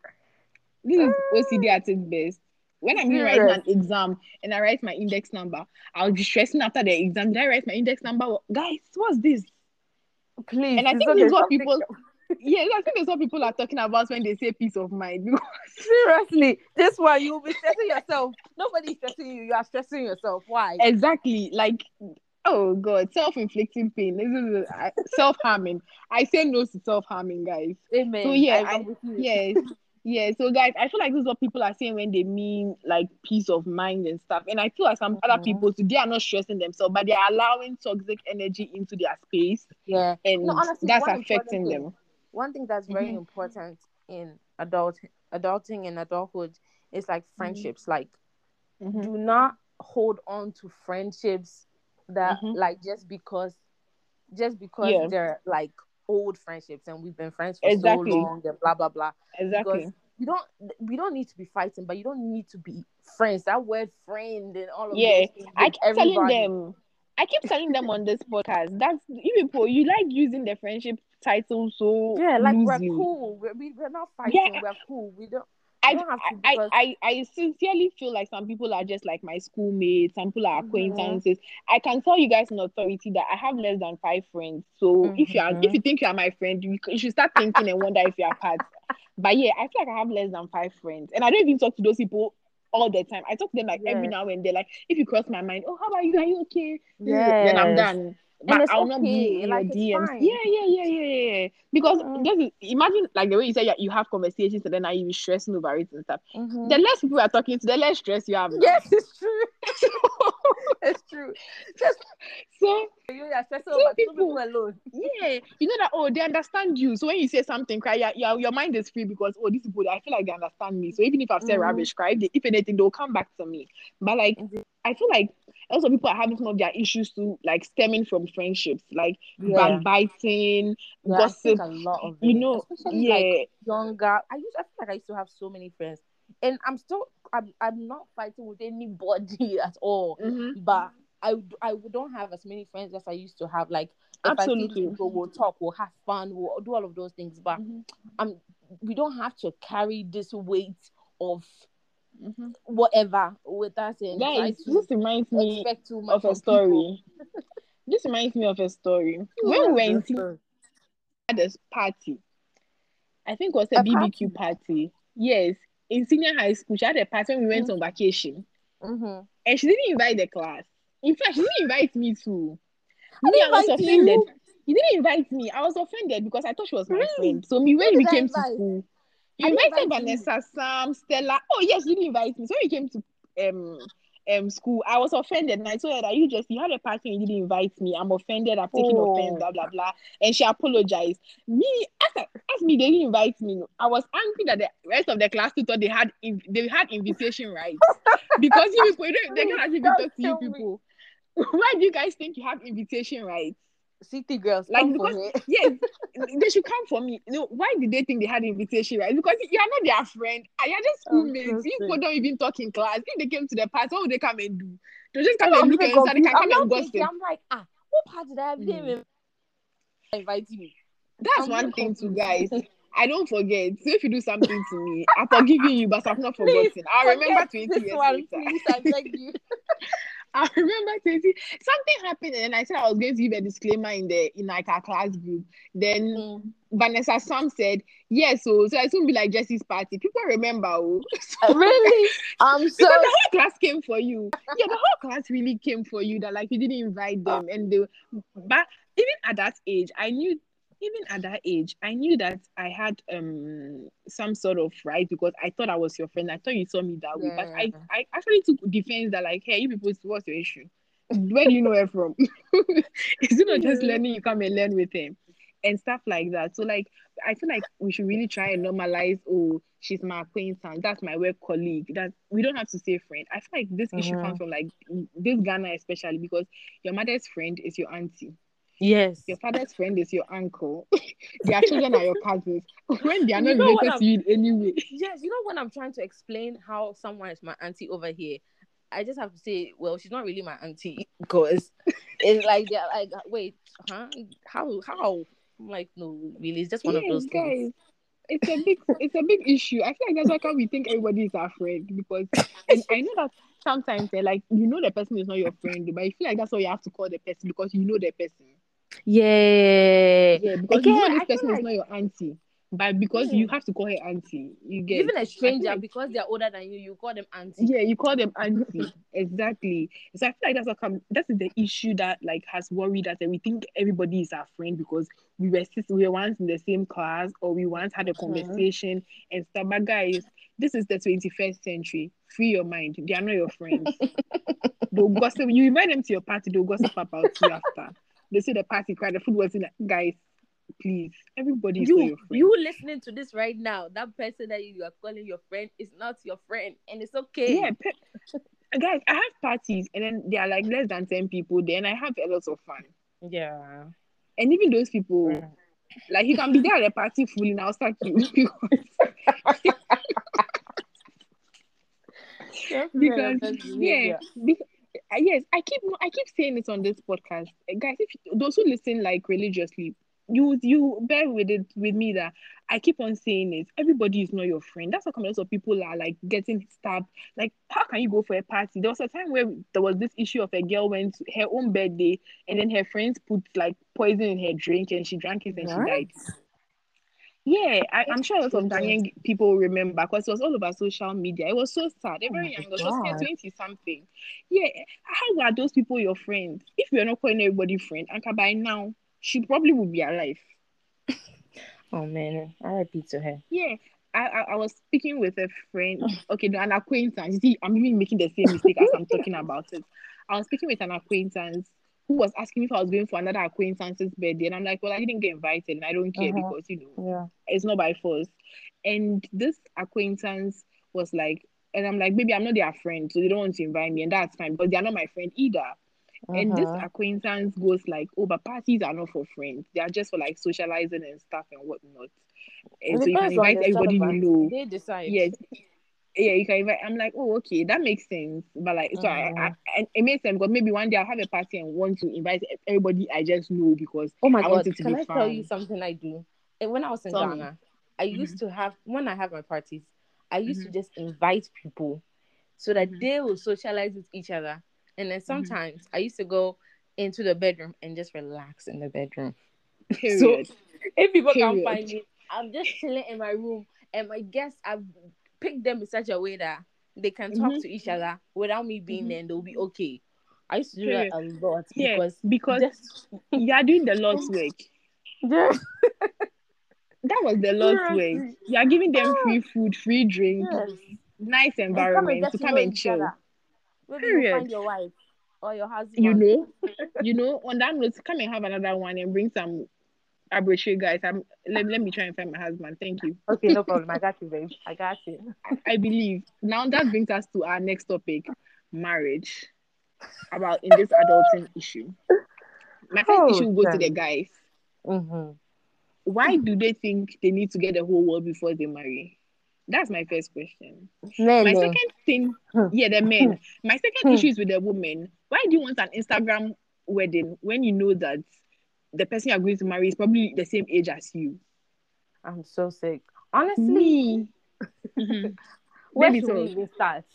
Speaker 1: this is O C D at its best. When I'm even writing
Speaker 2: Serious.
Speaker 1: an exam and I write my index number, I'll be stressing after the exam. Did I write my index number? Guys, what's this?
Speaker 2: Please,
Speaker 1: And I
Speaker 2: it's
Speaker 1: think this
Speaker 2: okay.
Speaker 1: is what
Speaker 2: Stop thinking.
Speaker 1: people, yeah, I think that's what people are talking about when they say peace of mind.
Speaker 2: Seriously, this one you'll be stressing yourself. Nobody's stressing you. You are stressing yourself. Why?
Speaker 1: Exactly, like, oh God, self-inflicting pain. This is uh, self-harming. I say no to self-harming, guys. So
Speaker 2: Amen.
Speaker 1: yeah,
Speaker 2: I
Speaker 1: I
Speaker 2: am with you.
Speaker 1: yes, yeah. So guys, I feel like this is what people are saying when they mean like peace of mind and stuff. And I feel like some other
Speaker 2: Mhm.
Speaker 1: people, so they are not stressing themselves, but they are allowing toxic energy into their space,
Speaker 2: Yeah. No,
Speaker 1: and
Speaker 2: honestly,
Speaker 1: that's
Speaker 2: one important
Speaker 1: affecting
Speaker 2: thing,
Speaker 1: them.
Speaker 2: one thing that's very
Speaker 1: Mm-hmm,
Speaker 2: important in adult adulting and adulthood is like
Speaker 1: mm-hmm,
Speaker 2: friendships. Like,
Speaker 1: mm-hmm,
Speaker 2: do not hold on to friendships that
Speaker 1: mm-hmm.
Speaker 2: like just because just because
Speaker 1: Yeah,
Speaker 2: they're like old friendships and we've been friends for so
Speaker 1: exactly,
Speaker 2: long and blah blah blah. Because
Speaker 1: exactly.
Speaker 2: you don't we don't need to be fighting, but you don't need to be friends. That word friend and all of
Speaker 1: Yeah,
Speaker 2: those things
Speaker 1: I
Speaker 2: with
Speaker 1: kept telling
Speaker 2: everybody.
Speaker 1: them. I keep telling them on this podcast that you people, you like using the friendship title so
Speaker 2: Yeah, like we're
Speaker 1: loosely.
Speaker 2: cool. We're, we, we're not
Speaker 1: Yeah,
Speaker 2: fighting. We're cool. We don't we
Speaker 1: I,
Speaker 2: don't have to
Speaker 1: I,
Speaker 2: because
Speaker 1: I, I sincerely feel like some people are just like my schoolmates, some people are
Speaker 2: mm-hmm,
Speaker 1: acquaintances. I can tell you guys in authority that I have less than five friends. So if you are, if
Speaker 2: mm-hmm.
Speaker 1: you think you are my friend, you, you should start thinking and wonder if you are part. But yeah, I feel like I have less than five friends, and I don't even talk to those people all the time. I talk to them like every
Speaker 2: Yes,
Speaker 1: now and then. Like if you cross my mind, oh, how are you? Are you okay? Then I'm
Speaker 2: yes,
Speaker 1: done.
Speaker 2: and
Speaker 1: But
Speaker 2: it's
Speaker 1: I'll not be
Speaker 2: okay.
Speaker 1: in your
Speaker 2: Like it's
Speaker 1: D Ms. Yeah,
Speaker 2: fine.
Speaker 1: yeah, yeah, yeah, yeah. yeah. Because
Speaker 2: Mm-hmm.
Speaker 1: just imagine like the way you say you have conversations and then now you be stressing over it and stuff.
Speaker 2: Mm-hmm.
Speaker 1: The less people are talking to, the less stress you have now.
Speaker 2: Yes, it's true. It's true. Just
Speaker 1: so
Speaker 2: you are stressing
Speaker 1: so
Speaker 2: over two people
Speaker 1: people,
Speaker 2: alone.
Speaker 1: yeah, you know that, oh, they understand you. So when you say something, cry, your, your, your mind is free because, oh, these people, I feel like they understand me. So even if I've said
Speaker 2: Mm-hmm.
Speaker 1: rubbish, cry, if, they, if anything, they'll come back to me. But like, I feel like also people are having some of their issues to like stemming from friendships, like
Speaker 2: Yeah.
Speaker 1: backbiting,
Speaker 2: Yeah, I think
Speaker 1: gossip,
Speaker 2: a lot of
Speaker 1: you
Speaker 2: it,
Speaker 1: know,
Speaker 2: especially like
Speaker 1: yeah.
Speaker 2: younger. I used, I feel like I used to have so many friends, and I'm still, I'm, I'm not fighting with anybody at all.
Speaker 1: Mm-hmm.
Speaker 2: But I, I don't have as many friends as I used to have. Like if I see these
Speaker 1: Absolutely.
Speaker 2: people, we'll talk, we'll have fun, we'll do all of those things. But
Speaker 1: Mm-hmm.
Speaker 2: I'm, we don't have to carry this weight of
Speaker 1: Mm-hmm.
Speaker 2: whatever with us and try
Speaker 1: Guys, this
Speaker 2: to
Speaker 1: reminds me
Speaker 2: expect too much
Speaker 1: of a
Speaker 2: from people.
Speaker 1: story. This reminds me of a story. When we
Speaker 2: What's
Speaker 1: were
Speaker 2: the
Speaker 1: in senior,
Speaker 2: story?
Speaker 1: we had a party. I think it was a
Speaker 2: A
Speaker 1: B B Q
Speaker 2: party.
Speaker 1: party. Yes, in senior high school, she had a party when we went
Speaker 2: Mm-hmm.
Speaker 1: on vacation,
Speaker 2: Mm-hmm.
Speaker 1: and she didn't invite the class. In fact, she didn't invite me too.
Speaker 2: I
Speaker 1: Me, I was
Speaker 2: didn't invite
Speaker 1: offended.
Speaker 2: you.
Speaker 1: You didn't invite me. I was offended because I thought she was my
Speaker 2: Really?
Speaker 1: friend. So me,
Speaker 2: Who
Speaker 1: when we
Speaker 2: did I
Speaker 1: came to
Speaker 2: invite?
Speaker 1: school, you
Speaker 2: I didn't
Speaker 1: invited
Speaker 2: invite you.
Speaker 1: Vanessa, Sam, Stella. Oh yes, you didn't invite me. So when we came to um um school, I was offended, and I told her that you just you had a party and you didn't invite me. I'm offended. I've taken offense.
Speaker 2: Oh.
Speaker 1: Blah blah blah. And she apologized. Me, as, as me, they didn't invite me. I was angry that the rest of the class thought they had they had invitation rights because you people, they, they
Speaker 2: Please,
Speaker 1: can't even
Speaker 2: don't
Speaker 1: talk to you
Speaker 2: kill me.
Speaker 1: people. Why do you guys think you have invitation rights?
Speaker 2: City girls,
Speaker 1: Like,
Speaker 2: come for
Speaker 1: because
Speaker 2: me.
Speaker 1: yes, they should come for me. You know, why did they think they had invitation, right? Because you are not their friend. I are just
Speaker 2: I'm
Speaker 1: schoolmates.
Speaker 2: so
Speaker 1: You
Speaker 2: sick.
Speaker 1: people don't even talk in class. If they came to the party, what would they come and do? They just
Speaker 2: You
Speaker 1: come
Speaker 2: know,
Speaker 1: and
Speaker 2: I'm
Speaker 1: look
Speaker 2: even
Speaker 1: and so they
Speaker 2: confused.
Speaker 1: can
Speaker 2: I'm
Speaker 1: come
Speaker 2: not
Speaker 1: and
Speaker 2: thinking.
Speaker 1: gossip.
Speaker 2: I'm like, ah, what part did I have? Didn't
Speaker 1: Mm.
Speaker 2: even invite you.
Speaker 1: That's
Speaker 2: I'm really
Speaker 1: one thing too,
Speaker 2: confused.
Speaker 1: guys. I don't forget. So if you do something to me, I've forgiven you, but I've not
Speaker 2: Please
Speaker 1: forgotten. I'll remember
Speaker 2: forget
Speaker 1: twenty
Speaker 2: this
Speaker 1: years
Speaker 2: one,
Speaker 1: later.
Speaker 2: please. I beg you.
Speaker 1: I remember twenty something happened, and I said I was going to give a disclaimer in the in like our class group. Then
Speaker 2: Mm.
Speaker 1: Vanessa Sam said, yes, so so it won't be like Jesse's party. People remember, oh.
Speaker 2: Uh,
Speaker 1: So,
Speaker 2: really? I'm so.
Speaker 1: because the whole class came for you. Yeah, the whole class really came for you. That like you didn't invite them, and they. But even at that age, I knew. Even at that age, I knew that I had um some sort of right because I thought I was your friend. I thought you saw me that way, but
Speaker 2: Yeah.
Speaker 1: I I actually took defense that like, hey, you people, what's your issue? Where do you know her from? Is it not just
Speaker 2: Yeah.
Speaker 1: learning? You come and learn with him and stuff like that. So like I feel like we should really try and normalize, oh, she's my acquaintance, that's my work colleague. That we don't have to say friend. I feel like this issue comes
Speaker 2: Mhm.
Speaker 1: from like this Ghana especially because your mother's friend is your auntie.
Speaker 2: Yes.
Speaker 1: Your father's friend is your uncle. Their children are your cousins. When they are
Speaker 2: You
Speaker 1: not
Speaker 2: know what
Speaker 1: related
Speaker 2: I'm
Speaker 1: to you in any way.
Speaker 2: Yes, you know when I'm trying to explain how someone is my auntie over here, I just have to say, well, she's not really my auntie because it's like they're like, wait, huh? How how? I'm like, no, really, it's just one of
Speaker 1: Yes,
Speaker 2: those things.
Speaker 1: guys. It's a big it's a big issue. I feel like that's why we think everybody is our friend because and I know that sometimes they're like you know the person is not your friend, but I feel like that's why you have to call the person because you know the person.
Speaker 2: Yeah.
Speaker 1: Yeah, because you
Speaker 2: Again,
Speaker 1: know this
Speaker 2: I feel
Speaker 1: person is
Speaker 2: like
Speaker 1: not your auntie, but because you
Speaker 2: hmm,
Speaker 1: have to call her auntie, you get.
Speaker 2: even a
Speaker 1: I feel
Speaker 2: stranger
Speaker 1: like
Speaker 2: because they're older than you, you call them auntie.
Speaker 1: yeah, you call them auntie. Exactly. So I feel like that's what come that's the issue that like has worried us and we think everybody is our friend because we were sis- we were once in the same class or we once had a
Speaker 2: Mhm.
Speaker 1: conversation and stuff. But guys, this is the twenty-first century. Free your mind. They are not your friends. They'll gossip. You invite them to your party, they'll gossip about you after. They say the party cried, the food was in guys, please. Everybody is not
Speaker 2: You
Speaker 1: your friend.
Speaker 2: you listening to this right now, that person that you are calling your friend is not your friend, and it's okay.
Speaker 1: Yeah, pe- guys, I have parties and then there are like less than ten people there and I have a lot of fun.
Speaker 2: Yeah.
Speaker 1: And even those people, like you can be there at a party fully and I'll start you because
Speaker 2: That's
Speaker 1: because
Speaker 2: the best
Speaker 1: yeah,
Speaker 2: behavior.
Speaker 1: because Uh, yes, I keep no, I keep saying it on this podcast, Uh, guys. If you, those who listen like religiously, you you bear with it with me that I keep on saying it. Everybody is not your friend. That's how come lots of people are like getting stabbed. Like, how can you go for a party? There was a time where there was this issue of a girl went to her own birthday and then her friends put like poison in her drink and she drank it and she
Speaker 2: What?
Speaker 1: died. Yeah, I, I'm sure a lot of
Speaker 2: Children.
Speaker 1: Ghanaian people remember because it was all over social media. It was so sad. They're
Speaker 2: Oh
Speaker 1: very
Speaker 2: my
Speaker 1: young. It was just here
Speaker 2: god.
Speaker 1: twenty something. Yeah, how are those people your friends? If you're not calling everybody friend, Anka by now, she probably would be alive.
Speaker 2: Oh man, R I P to her.
Speaker 1: Yeah, I, I, I was speaking with a friend, okay, no, an acquaintance. You see, I'm even making the same mistake as I'm talking about it. I was speaking with an acquaintance who was asking me if I was going for another acquaintance's birthday. And I'm like, well, I didn't get invited and I don't care
Speaker 2: Uh-huh.
Speaker 1: because, you know,
Speaker 2: Yeah.
Speaker 1: it's not by force. And this acquaintance was like, and I'm like, maybe I'm not their friend, so they don't want to invite me, and that's fine because they're not my friend either. And this
Speaker 2: Uh-huh.
Speaker 1: acquaintance goes like, oh, but parties are not for friends. They are just for like socializing and stuff and whatnot.
Speaker 2: It
Speaker 1: And so you can
Speaker 2: depends on
Speaker 1: invite
Speaker 2: the
Speaker 1: everybody you
Speaker 2: celebrant.
Speaker 1: know.
Speaker 2: They decide.
Speaker 1: Yes, yeah, you can invite. I'm like, oh, okay, that makes sense. But like, so I, I
Speaker 2: Uh-huh.
Speaker 1: and it makes sense because maybe one day I'll have a party and want to invite everybody I just know because
Speaker 2: Oh my
Speaker 1: I want
Speaker 2: god,
Speaker 1: it to
Speaker 2: can
Speaker 1: be
Speaker 2: I tell you
Speaker 1: fun.
Speaker 2: something I do? And when I was in
Speaker 1: Tell me.
Speaker 2: Ghana, I used
Speaker 1: Mm-hmm,
Speaker 2: to have when I have my parties, I used to
Speaker 1: mm-hmm,
Speaker 2: just invite people so that
Speaker 1: mm-hmm,
Speaker 2: they will socialize with each other. And then
Speaker 1: mm-hmm.
Speaker 2: sometimes I used to go into the bedroom and just relax in the bedroom. So
Speaker 1: Period.
Speaker 2: if people can't
Speaker 1: Period.
Speaker 2: find me, I'm just chilling in my room and my guests, I've picked them in such a way that they can talk
Speaker 1: Mm-hmm,
Speaker 2: to each other without me being
Speaker 1: mm-hmm.
Speaker 2: there and they'll be okay. I used to do that
Speaker 1: Period.
Speaker 2: a lot
Speaker 1: Yeah,
Speaker 2: because
Speaker 1: because
Speaker 2: just
Speaker 1: you are doing the Lord's work.
Speaker 2: yes,
Speaker 1: That was the Lord's work.
Speaker 2: seriously.
Speaker 1: You are giving them
Speaker 2: Ah,
Speaker 1: free food, free drink,
Speaker 2: yes.
Speaker 1: nice
Speaker 2: And come and
Speaker 1: environment
Speaker 2: get
Speaker 1: to
Speaker 2: to
Speaker 1: come
Speaker 2: know
Speaker 1: and
Speaker 2: each
Speaker 1: chill.
Speaker 2: other. Maybe you'll
Speaker 1: Period.
Speaker 2: find your wife or your
Speaker 1: You
Speaker 2: husband.
Speaker 1: know, you know, on that note, come and have another one and bring some abrachet guys. I'm let, let me try and find my husband. Thank you.
Speaker 2: Okay, no problem. I got you, babe. I got you.
Speaker 1: I, I believe. Now that brings us to our next topic, marriage. About in this adulting issue. My first
Speaker 2: Oh,
Speaker 1: issue will go to the
Speaker 2: Charlie.
Speaker 1: guys.
Speaker 2: Mm-hmm.
Speaker 1: Why do they think they need to get the whole world before they marry? That's my first question. My
Speaker 2: Nene.
Speaker 1: second thing, yeah, the men. My second issue is with the women. Why do you want an Instagram wedding when you know that the person you're going to marry is probably the same age as you?
Speaker 2: I'm so sick. Honestly,
Speaker 1: Me, mhm.
Speaker 2: where
Speaker 1: Baby,
Speaker 2: should we
Speaker 1: so
Speaker 2: even start?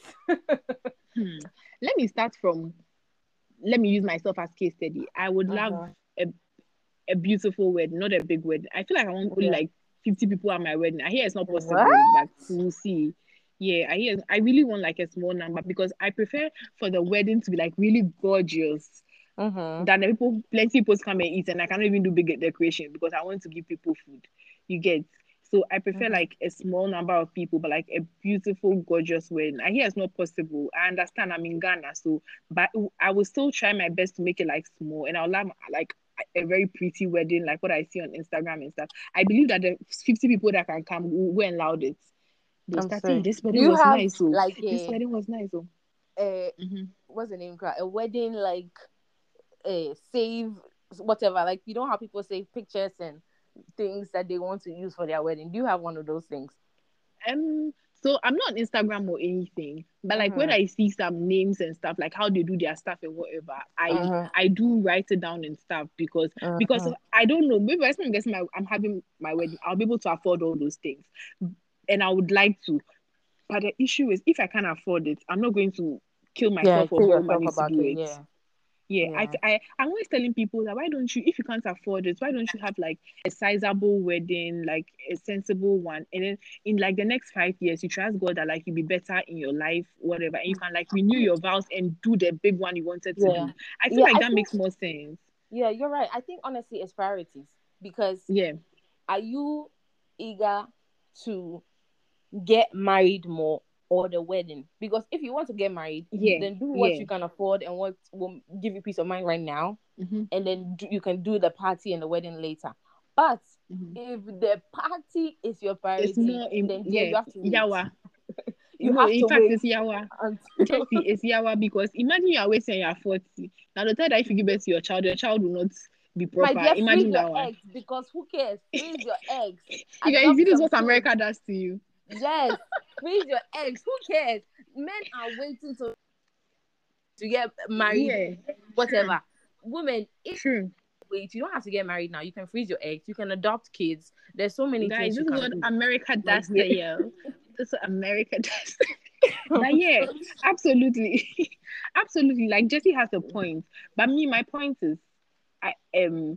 Speaker 1: hmm, let me start from. Let me use myself as case study. I would love
Speaker 2: Uh-huh.
Speaker 1: a, a beautiful wedding, not a big wedding. I feel like I want only
Speaker 2: Yeah.
Speaker 1: like fifty people at my wedding. I hear it's not
Speaker 2: What?
Speaker 1: possible, but we'll see. Yeah, I hear I really want like a small number because I prefer for the wedding to be like really gorgeous
Speaker 2: Mm-hmm.
Speaker 1: than the people plenty people come and eat and I cannot even do big decoration because I want to give people food. You get so I prefer
Speaker 2: Mm-hmm.
Speaker 1: like a small number of people, but like a beautiful, gorgeous wedding. I hear it's not possible. I understand I'm in Ghana, so but I will still try my best to make it like small and I'll have like a very pretty wedding, like what I see on Instagram and stuff. I believe that the fifty people that can come will go and loud it. They'll
Speaker 2: I'm
Speaker 1: start saying
Speaker 2: sorry.
Speaker 1: this
Speaker 2: Do
Speaker 1: wedding
Speaker 2: you
Speaker 1: was
Speaker 2: have
Speaker 1: nice, oh,
Speaker 2: like
Speaker 1: this
Speaker 2: a
Speaker 1: wedding was nice, oh.
Speaker 2: a
Speaker 1: Mm-hmm.
Speaker 2: what's the name called? A wedding like a save whatever. Like you know how people save pictures and things that they want to use for their wedding. Do you have one of those things?
Speaker 1: Um, so I'm not on Instagram or anything, but like when
Speaker 2: Mm-hmm.
Speaker 1: I see some names and stuff, like how they do their stuff and whatever, I
Speaker 2: Mm-hmm.
Speaker 1: I do write it down and stuff because because
Speaker 2: Mm-hmm.
Speaker 1: I don't know. Maybe by the time I'm guessing my I'm having my wedding, I'll be able to afford all those things, and I would like to. But the issue is, if I can't afford it, I'm not going to kill
Speaker 2: Yeah,
Speaker 1: myself or
Speaker 2: tell
Speaker 1: borrow
Speaker 2: yourself
Speaker 1: money to
Speaker 2: about
Speaker 1: do
Speaker 2: it.
Speaker 1: it.
Speaker 2: Yeah.
Speaker 1: Yeah, I,
Speaker 2: Yeah.
Speaker 1: I, I'm always telling people that why don't you, if you can't afford it, why don't you have like a sizable wedding, like a sensible one, and then in like the next five years, you trust God that like you'll be better in your life, whatever, and you can like renew your vows and do the big one you wanted to
Speaker 2: Yeah.
Speaker 1: do. I feel
Speaker 2: Yeah,
Speaker 1: like
Speaker 2: I
Speaker 1: that
Speaker 2: think
Speaker 1: makes more sense.
Speaker 2: yeah, you're right. I think honestly it's priorities because
Speaker 1: Yeah,
Speaker 2: are you eager to get married more or the wedding? Because if you want to get married,
Speaker 1: yeah,
Speaker 2: then do what
Speaker 1: yeah.
Speaker 2: you can afford and what will give you peace of mind right now,
Speaker 1: Mm-hmm,
Speaker 2: and then do, you can do the party and the wedding later. But
Speaker 1: mm-hmm.
Speaker 2: if the party is your
Speaker 1: It's
Speaker 2: priority,
Speaker 1: more, in,
Speaker 2: then dear,
Speaker 1: yeah,
Speaker 2: you have to wait.
Speaker 1: yawa.
Speaker 2: You
Speaker 1: No,
Speaker 2: have
Speaker 1: in
Speaker 2: to
Speaker 1: fact,
Speaker 2: wait
Speaker 1: it's yawa.
Speaker 2: until
Speaker 1: Jesse, it's yawa because imagine you are waiting and you are forty. Now, the time that if you give birth to your child, your child will not be
Speaker 2: my
Speaker 1: proper.
Speaker 2: dear, freeze
Speaker 1: Imagine
Speaker 2: your
Speaker 1: that one.
Speaker 2: eggs because who cares? Freeze your eggs.
Speaker 1: You guys,
Speaker 2: Adopt
Speaker 1: this is
Speaker 2: some
Speaker 1: what
Speaker 2: kids.
Speaker 1: America does to you.
Speaker 2: Yes, freeze your eggs. Who cares? Men are waiting to to get married,
Speaker 1: Yeah.
Speaker 2: whatever. Women, if
Speaker 1: True.
Speaker 2: wait, you don't have to get married now. You can freeze your eggs. You can adopt kids. There's so many
Speaker 1: Guys,
Speaker 2: things you
Speaker 1: this is
Speaker 2: can
Speaker 1: what
Speaker 2: do.
Speaker 1: America
Speaker 2: Like,
Speaker 1: does
Speaker 2: yeah.
Speaker 1: to you. This is what America does. But yeah, absolutely. Absolutely. Like Jesse has a point. But me, my point is I um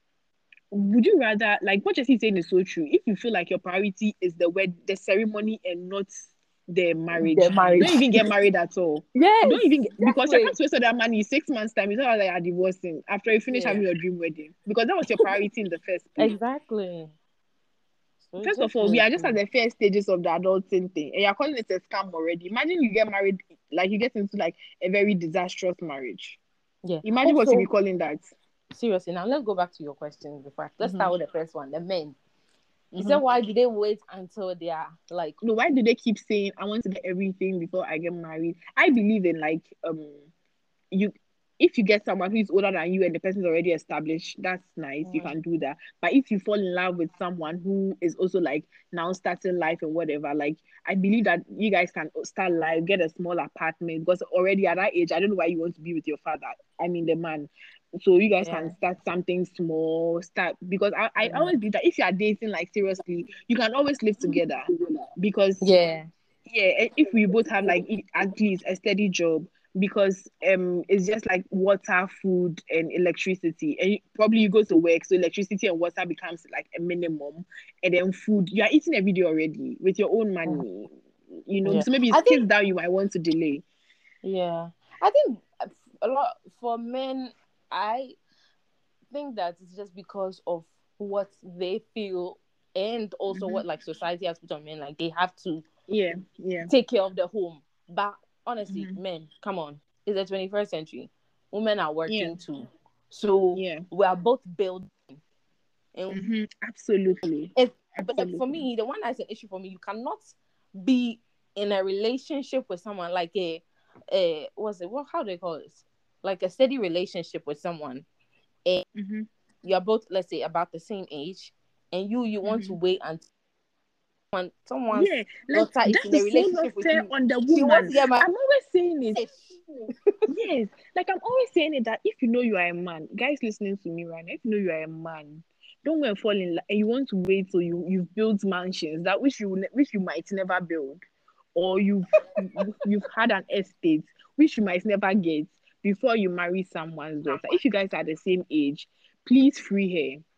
Speaker 1: would you rather, like what Jesse is saying is so true. If you feel like your priority is the wed the ceremony and not the
Speaker 2: The
Speaker 1: marriage,
Speaker 2: marriage.
Speaker 1: don't even get married at all.
Speaker 2: Yes,
Speaker 1: Don't even get, because you
Speaker 2: exactly.
Speaker 1: can't waste all that money six months time. It's not like you're divorcing after you finish
Speaker 2: Yeah,
Speaker 1: having your dream wedding because that was your priority in the first place.
Speaker 2: exactly. So it
Speaker 1: First of
Speaker 2: just
Speaker 1: all, we
Speaker 2: needs
Speaker 1: are just at
Speaker 2: to.
Speaker 1: the first stages of the adulting thing, and you're calling it a scam already. Imagine you get married, like you get into like a very disastrous marriage.
Speaker 2: Yeah.
Speaker 1: Imagine what you be
Speaker 2: Also,
Speaker 1: calling that.
Speaker 2: seriously, now let's go back to your question before. Let's
Speaker 1: Mm-hmm.
Speaker 2: start with the first one. The men. You said,
Speaker 1: Mm-hmm.
Speaker 2: why do they wait until they are like?
Speaker 1: No, why do they keep saying I want to get everything before I get married? I believe in like um you if you get someone who is older than you and the person's already established, that's nice. You
Speaker 2: Mm,
Speaker 1: can do that. But if you fall in love with someone who is also like now starting life and whatever, like I believe that you guys can start life, get a small apartment because already at that age, I don't know why you want to be with your father. I mean the man. So you guys
Speaker 2: yeah.
Speaker 1: can start something small, start because I, I
Speaker 2: Yeah.
Speaker 1: always believe that if you are dating like seriously, you can always live together because
Speaker 2: Yeah.
Speaker 1: yeah, eh, if we both have like i- at least a steady job because um it's just like water, food, and electricity, and you- probably you go to work, so electricity and water becomes like a minimum, and then food you are eating every day already with your own
Speaker 2: Mhm.
Speaker 1: money, you know.
Speaker 2: Yeah.
Speaker 1: So maybe
Speaker 2: I
Speaker 1: it's kids
Speaker 2: think.
Speaker 1: down you might want to delay.
Speaker 2: Yeah. I think uh, a lot for men. I think that it's just because of what they feel, and also
Speaker 1: Mm-hmm.
Speaker 2: what like society has put on men. Like they have to
Speaker 1: Yeah, yeah.
Speaker 2: take care of the home. But honestly,
Speaker 1: Mm-hmm.
Speaker 2: men, come on, it's the twenty-first century. Women are
Speaker 1: Yeah,
Speaker 2: working too, so
Speaker 1: yeah.
Speaker 2: we are both building. And
Speaker 1: Mm-hmm. Absolutely,
Speaker 2: it, but the, for
Speaker 1: absolutely.
Speaker 2: me, the one that's an issue for me, you cannot be in a relationship with someone like a, a what's it? What how do they call this? Like a steady relationship with someone, and
Speaker 1: Mm-hmm.
Speaker 2: you're both, let's say, about the same age, and you you want to
Speaker 1: Mm-hmm.
Speaker 2: wait until someone, someone's
Speaker 1: Yeah, like
Speaker 2: daughter is
Speaker 1: that
Speaker 2: in a
Speaker 1: is so not
Speaker 2: relationship with
Speaker 1: fair
Speaker 2: you.
Speaker 1: on the
Speaker 2: She wants
Speaker 1: woman.
Speaker 2: to get married.
Speaker 1: I'm always saying it.
Speaker 2: Ish.
Speaker 1: Yes, like I'm always saying it that if you know you are a man, guys listening to me right now, if you know you are a man, don't go and fall in love and you want to wait till you you've built mansions that which you ne- which you might never build, or you've you've had an estate which you might never get before you marry someone's daughter. If you guys are the same age, please free her.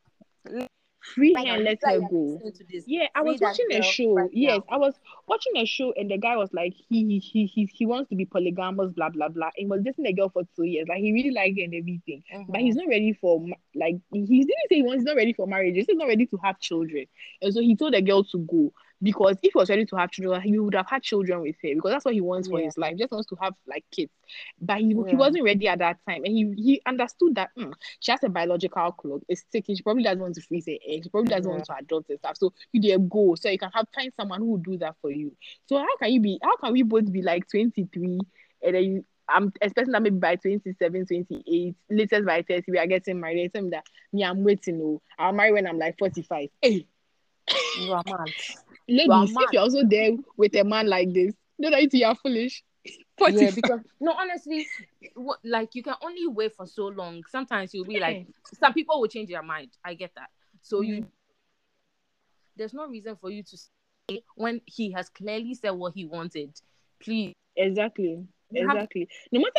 Speaker 1: Free
Speaker 2: Right
Speaker 1: her
Speaker 2: now,
Speaker 1: and
Speaker 2: you
Speaker 1: let
Speaker 2: that
Speaker 1: her
Speaker 2: you're
Speaker 1: go.
Speaker 2: listening to this,
Speaker 1: Yeah, I
Speaker 2: free
Speaker 1: was
Speaker 2: that
Speaker 1: watching a
Speaker 2: girl
Speaker 1: show.
Speaker 2: right
Speaker 1: Yes,
Speaker 2: now.
Speaker 1: I was watching a show, and the guy was like, he he he he wants to be polygamous, blah blah blah. And he was dating a girl for two years. Like he really liked her and everything, but
Speaker 2: Mm-hmm.
Speaker 1: he's not ready for ma- like he he didn't say he was not ready for marriage. He's not ready to have children, and so he told the girl to go because if he was ready to have children, he would have had children with her because that's what he wants for
Speaker 2: Yeah,
Speaker 1: his life. He just wants to have like kids, but he he
Speaker 2: yeah,
Speaker 1: wasn't ready at that time, and he he understood that. "Hmm, she has a biological clock. It's ticking. She probably doesn't want to freeze her eggs. She probably doesn't
Speaker 2: yeah.
Speaker 1: want to adopt and stuff. So you there go. So you can have find someone who will do that for you. So how can you be? How can we both be like twenty three and then you? I'm expecting that maybe by twenty seven, twenty eight, latest by thirty, we are getting married. They tell me that me, I'm waiting. Oh, I'll marry when I'm like forty five. Hey,
Speaker 2: You are mad. You are
Speaker 1: ladies, if
Speaker 2: mad.
Speaker 1: you're also there with a man like this, don't know you are foolish.
Speaker 2: Yeah,
Speaker 1: forty five.
Speaker 2: because no, honestly, what like you can only wait for so long. Sometimes you'll be like,
Speaker 1: Yeah.
Speaker 2: some people will change their mind. I get that. So
Speaker 1: Mm-hmm.
Speaker 2: you, there's no reason for you to stay when he has clearly said what he wanted. Please,
Speaker 1: Exactly.
Speaker 2: you have.
Speaker 1: Exactly. No matter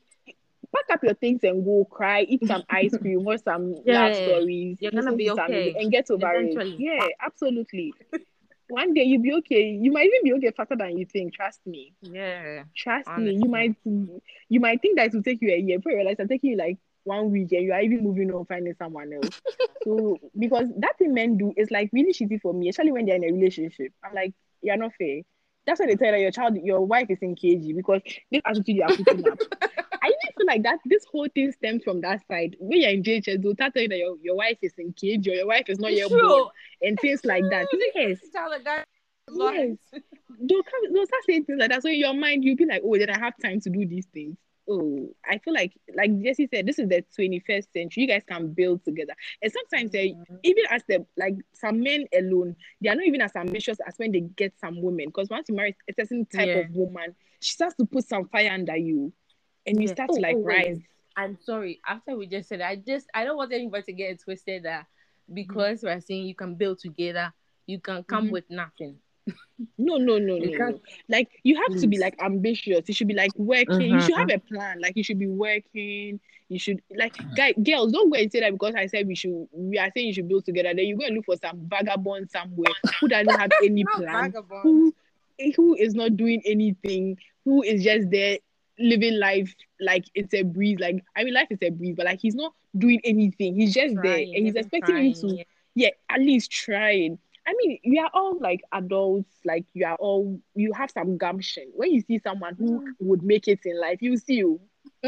Speaker 1: pack up your things and go cry, eat some ice cream, watch some love
Speaker 2: Yeah,
Speaker 1: stories,
Speaker 2: you're gonna
Speaker 1: listen
Speaker 2: be
Speaker 1: to some music,
Speaker 2: okay
Speaker 1: and get over it.
Speaker 2: eventually.
Speaker 1: Yeah, absolutely. One day you'll be okay. You might even be okay faster than you think. Trust me.
Speaker 2: Yeah,
Speaker 1: Trust me. You
Speaker 2: honestly.
Speaker 1: might you might think that it will take you a year, but you realize it's taking you like one week and you are even moving on finding someone else. So because that thing men do is like really shitty for me, especially when they're in a relationship. I'm like, you're not fair. That's why they tell you that your child, your wife is in K G because this attitude you are putting up. I even feel like that this whole thing stems from that side. When you're in J H S, they'll tell you that your, your wife is engaged or your wife is not
Speaker 2: It's
Speaker 1: yet born
Speaker 2: true.
Speaker 1: and things
Speaker 2: It's
Speaker 1: like that.
Speaker 2: true. They
Speaker 1: Yes,
Speaker 2: can't tell a guy a lot.
Speaker 1: yes. They'll come, they'll start saying things like that. So in your mind, you'll be like, oh, then I have time to do these things. Oh, I feel like, like Jesse said, this is the twenty-first century. You guys can build together. And sometimes, eh,
Speaker 2: Mhm.
Speaker 1: even as the, like some men alone, they are not even as ambitious as when they get some women. Because once you marry a certain type
Speaker 2: Yeah.
Speaker 1: of woman, she starts to put some fire under you. and you
Speaker 2: Yeah.
Speaker 1: start to
Speaker 2: Oh,
Speaker 1: like
Speaker 2: oh, wait.
Speaker 1: rise.
Speaker 2: I'm sorry. After we just said, I just I don't want anybody to get it twisted that
Speaker 1: Mhm.
Speaker 2: because we're saying you can build together, you can come
Speaker 1: Mhm.
Speaker 2: with nothing.
Speaker 1: No, no, no,
Speaker 2: You
Speaker 1: no,
Speaker 2: can't,
Speaker 1: no. Like you have to be
Speaker 2: please.
Speaker 1: like ambitious. You should be like working. You should
Speaker 2: Mm-hmm.
Speaker 1: have a plan. Like you should be working. You should like guy girls don't go and say that because I said we should. We are saying you should build together. Then you go and look for some vagabond somewhere who doesn't have any
Speaker 2: Not
Speaker 1: plan.
Speaker 2: vagabond.
Speaker 1: Who who is not doing anything. Who is just there living life like it's a breeze. Like I mean, life is a breeze, but like he's not doing anything. He's just there
Speaker 2: Trying,
Speaker 1: and he's
Speaker 2: even
Speaker 1: expecting you
Speaker 2: trying.
Speaker 1: to
Speaker 2: Yeah.
Speaker 1: yeah at least try. I mean, you are all like adults, like you are all, you have some gumption. When you see someone who
Speaker 2: Mm.
Speaker 1: would make it in life, you see you.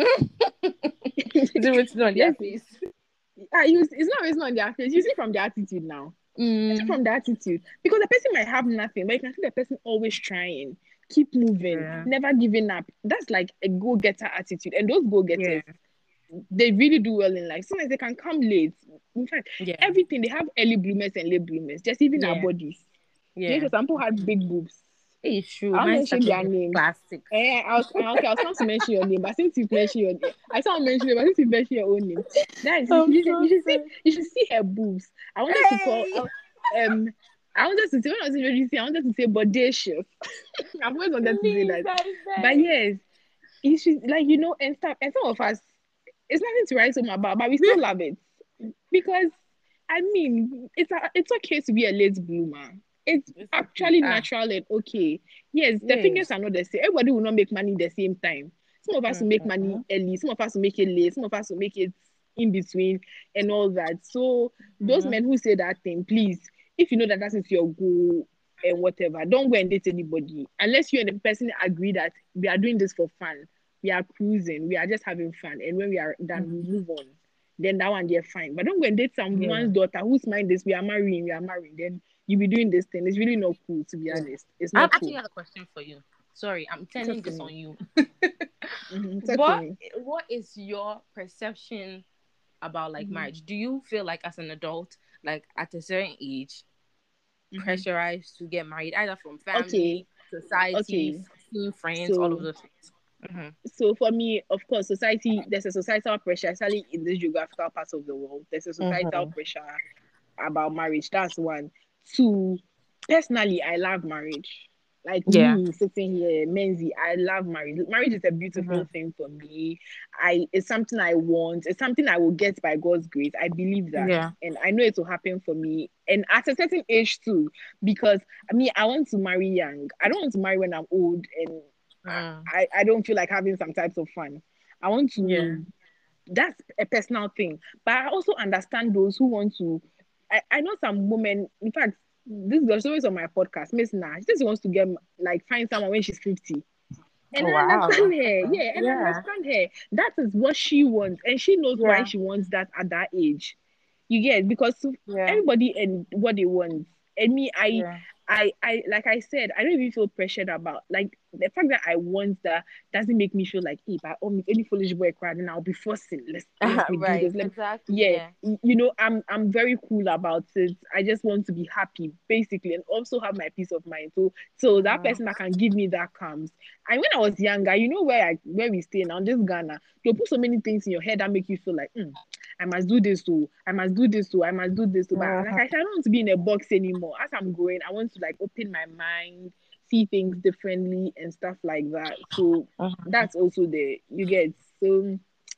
Speaker 2: Is it written on their
Speaker 1: Yes,
Speaker 2: face?
Speaker 1: uh, you, it's not it's not on their face. You see from their attitude now. You see
Speaker 2: Mm.
Speaker 1: from the attitude. Because the person might have nothing, but you can see the person always trying, keep moving,
Speaker 2: Yeah.
Speaker 1: never giving up. That's like a go-getter attitude. And those
Speaker 2: Yeah.
Speaker 1: go-getters, they really do well in life. Sometimes they can come late. In fact,
Speaker 2: Yeah.
Speaker 1: everything, they have early bloomers and late bloomers, just even our
Speaker 2: Yeah.
Speaker 1: bodies. You know,
Speaker 2: Yeah.
Speaker 1: some people have big boobs.
Speaker 2: It's true.
Speaker 1: I'll
Speaker 2: Mine
Speaker 1: mention
Speaker 2: started
Speaker 1: their
Speaker 2: with
Speaker 1: names.
Speaker 2: plastics.
Speaker 1: Eh, I was uh, okay. I was going to mention your name, but since you've mentioned your name, I can't mention it. But since you mentioned your own name, that is, you should,
Speaker 2: I'm
Speaker 1: you should
Speaker 2: so
Speaker 1: you should see
Speaker 2: sorry.
Speaker 1: you should see her boobs. I wanted to call
Speaker 2: Hey!
Speaker 1: uh, um I wanted to say when I was introducing, I wanted to say bodacious. I've always wanted to say
Speaker 2: Please,
Speaker 1: that,
Speaker 2: that is
Speaker 1: but
Speaker 2: nice.
Speaker 1: yes, you should like you know and stuff. And some of us, it's nothing to write home about, but we still love it because I mean, it's a, it's okay to be a late bloomer. It's
Speaker 2: It's okay.
Speaker 1: actually
Speaker 2: Ah,
Speaker 1: natural and okay. Yes, the fingers
Speaker 2: yes.
Speaker 1: are not the same. Everybody will not make money the same time. Some of us will make money
Speaker 2: Mm-hmm.
Speaker 1: early, some of us will make it late, some of us will make it in between and all that. So those
Speaker 2: Mm-hmm.
Speaker 1: men who say that thing, please, if you know that that is your goal and whatever, don't go and date anybody unless you and the person agree that we are doing this for fun. We are cruising, we are just having fun, and when we are done, we move on, then that one they're fine. But don't go and date
Speaker 2: Yeah.
Speaker 1: someone's daughter whose mind is we are marrying, we are marrying. Then you be doing this thing. It's really not cool, to be
Speaker 2: Yeah.
Speaker 1: honest. It's
Speaker 2: I
Speaker 1: not
Speaker 2: actually
Speaker 1: cool.
Speaker 2: have a question for you. Sorry, I'm
Speaker 1: Talk
Speaker 2: turning
Speaker 1: to
Speaker 2: this
Speaker 1: me.
Speaker 2: on you.
Speaker 1: Mm-hmm. Talk to
Speaker 2: What
Speaker 1: me.
Speaker 2: What is your perception about like
Speaker 1: Mm-hmm.
Speaker 2: marriage? Do you feel like as an adult, like at a certain age,
Speaker 1: Mm-hmm.
Speaker 2: pressurized to get married, either from
Speaker 1: Okay.
Speaker 2: family, society,
Speaker 1: Okay.
Speaker 2: seeing friends, all of
Speaker 1: So
Speaker 2: those things? Mm-hmm.
Speaker 1: so for me, of course, society, there's a societal pressure, especially in this geographical part of the world. There's a societal
Speaker 2: Mm-hmm.
Speaker 1: pressure about marriage. That's one. Two, personally, I love marriage. Like
Speaker 2: Yeah.
Speaker 1: me sitting here, Menzi, I love marriage. Marriage is a beautiful
Speaker 2: Mm-hmm.
Speaker 1: thing for me. I It's something I want. It's something I will get by God's grace. I believe that.
Speaker 2: Yeah.
Speaker 1: And I know it will happen for me. And at a certain age too, because I mean I want to marry young. I don't want to marry when I'm old and
Speaker 2: Mm.
Speaker 1: I, I don't feel like having some types of fun. I want
Speaker 2: Yeah.
Speaker 1: to, that's a personal thing. But I also understand those who want to. I, I know some women, in fact, this girl, she's always on my podcast, Miss Na. She just wants to get like find someone when she's fifty. And I
Speaker 2: Wow.
Speaker 1: understand her.
Speaker 2: Okay.
Speaker 1: Yeah, and I
Speaker 2: Yeah.
Speaker 1: understand her. That is what she wants. And she knows why
Speaker 2: Yeah.
Speaker 1: she wants that at that age. You get because
Speaker 2: Yeah.
Speaker 1: everybody and what they want. And me, I
Speaker 2: Yeah.
Speaker 1: I I like I said, I don't even feel pressured about like the fact that I want that doesn't make me feel like if I oh any foolish boy crying then I'll be forcing. Let's let me do
Speaker 2: Right.
Speaker 1: this. Let me,
Speaker 2: Exactly.
Speaker 1: yeah,
Speaker 2: Yeah.
Speaker 1: you know, I'm I'm very cool about it. I just want to be happy, basically, and also have my peace of mind. So so that
Speaker 2: Mm-hmm.
Speaker 1: person that can give me that comes. And when I was younger, you know where I where we stay now, this Ghana, they'll put so many things in your head that make you feel like mm, I must do this too. I must do this too. I must do this too. But like I said, I don't want to be in a box anymore. As I'm growing, I want to like open my mind, see things differently and stuff like that. So
Speaker 2: Mm-hmm.
Speaker 1: that's also the you get. So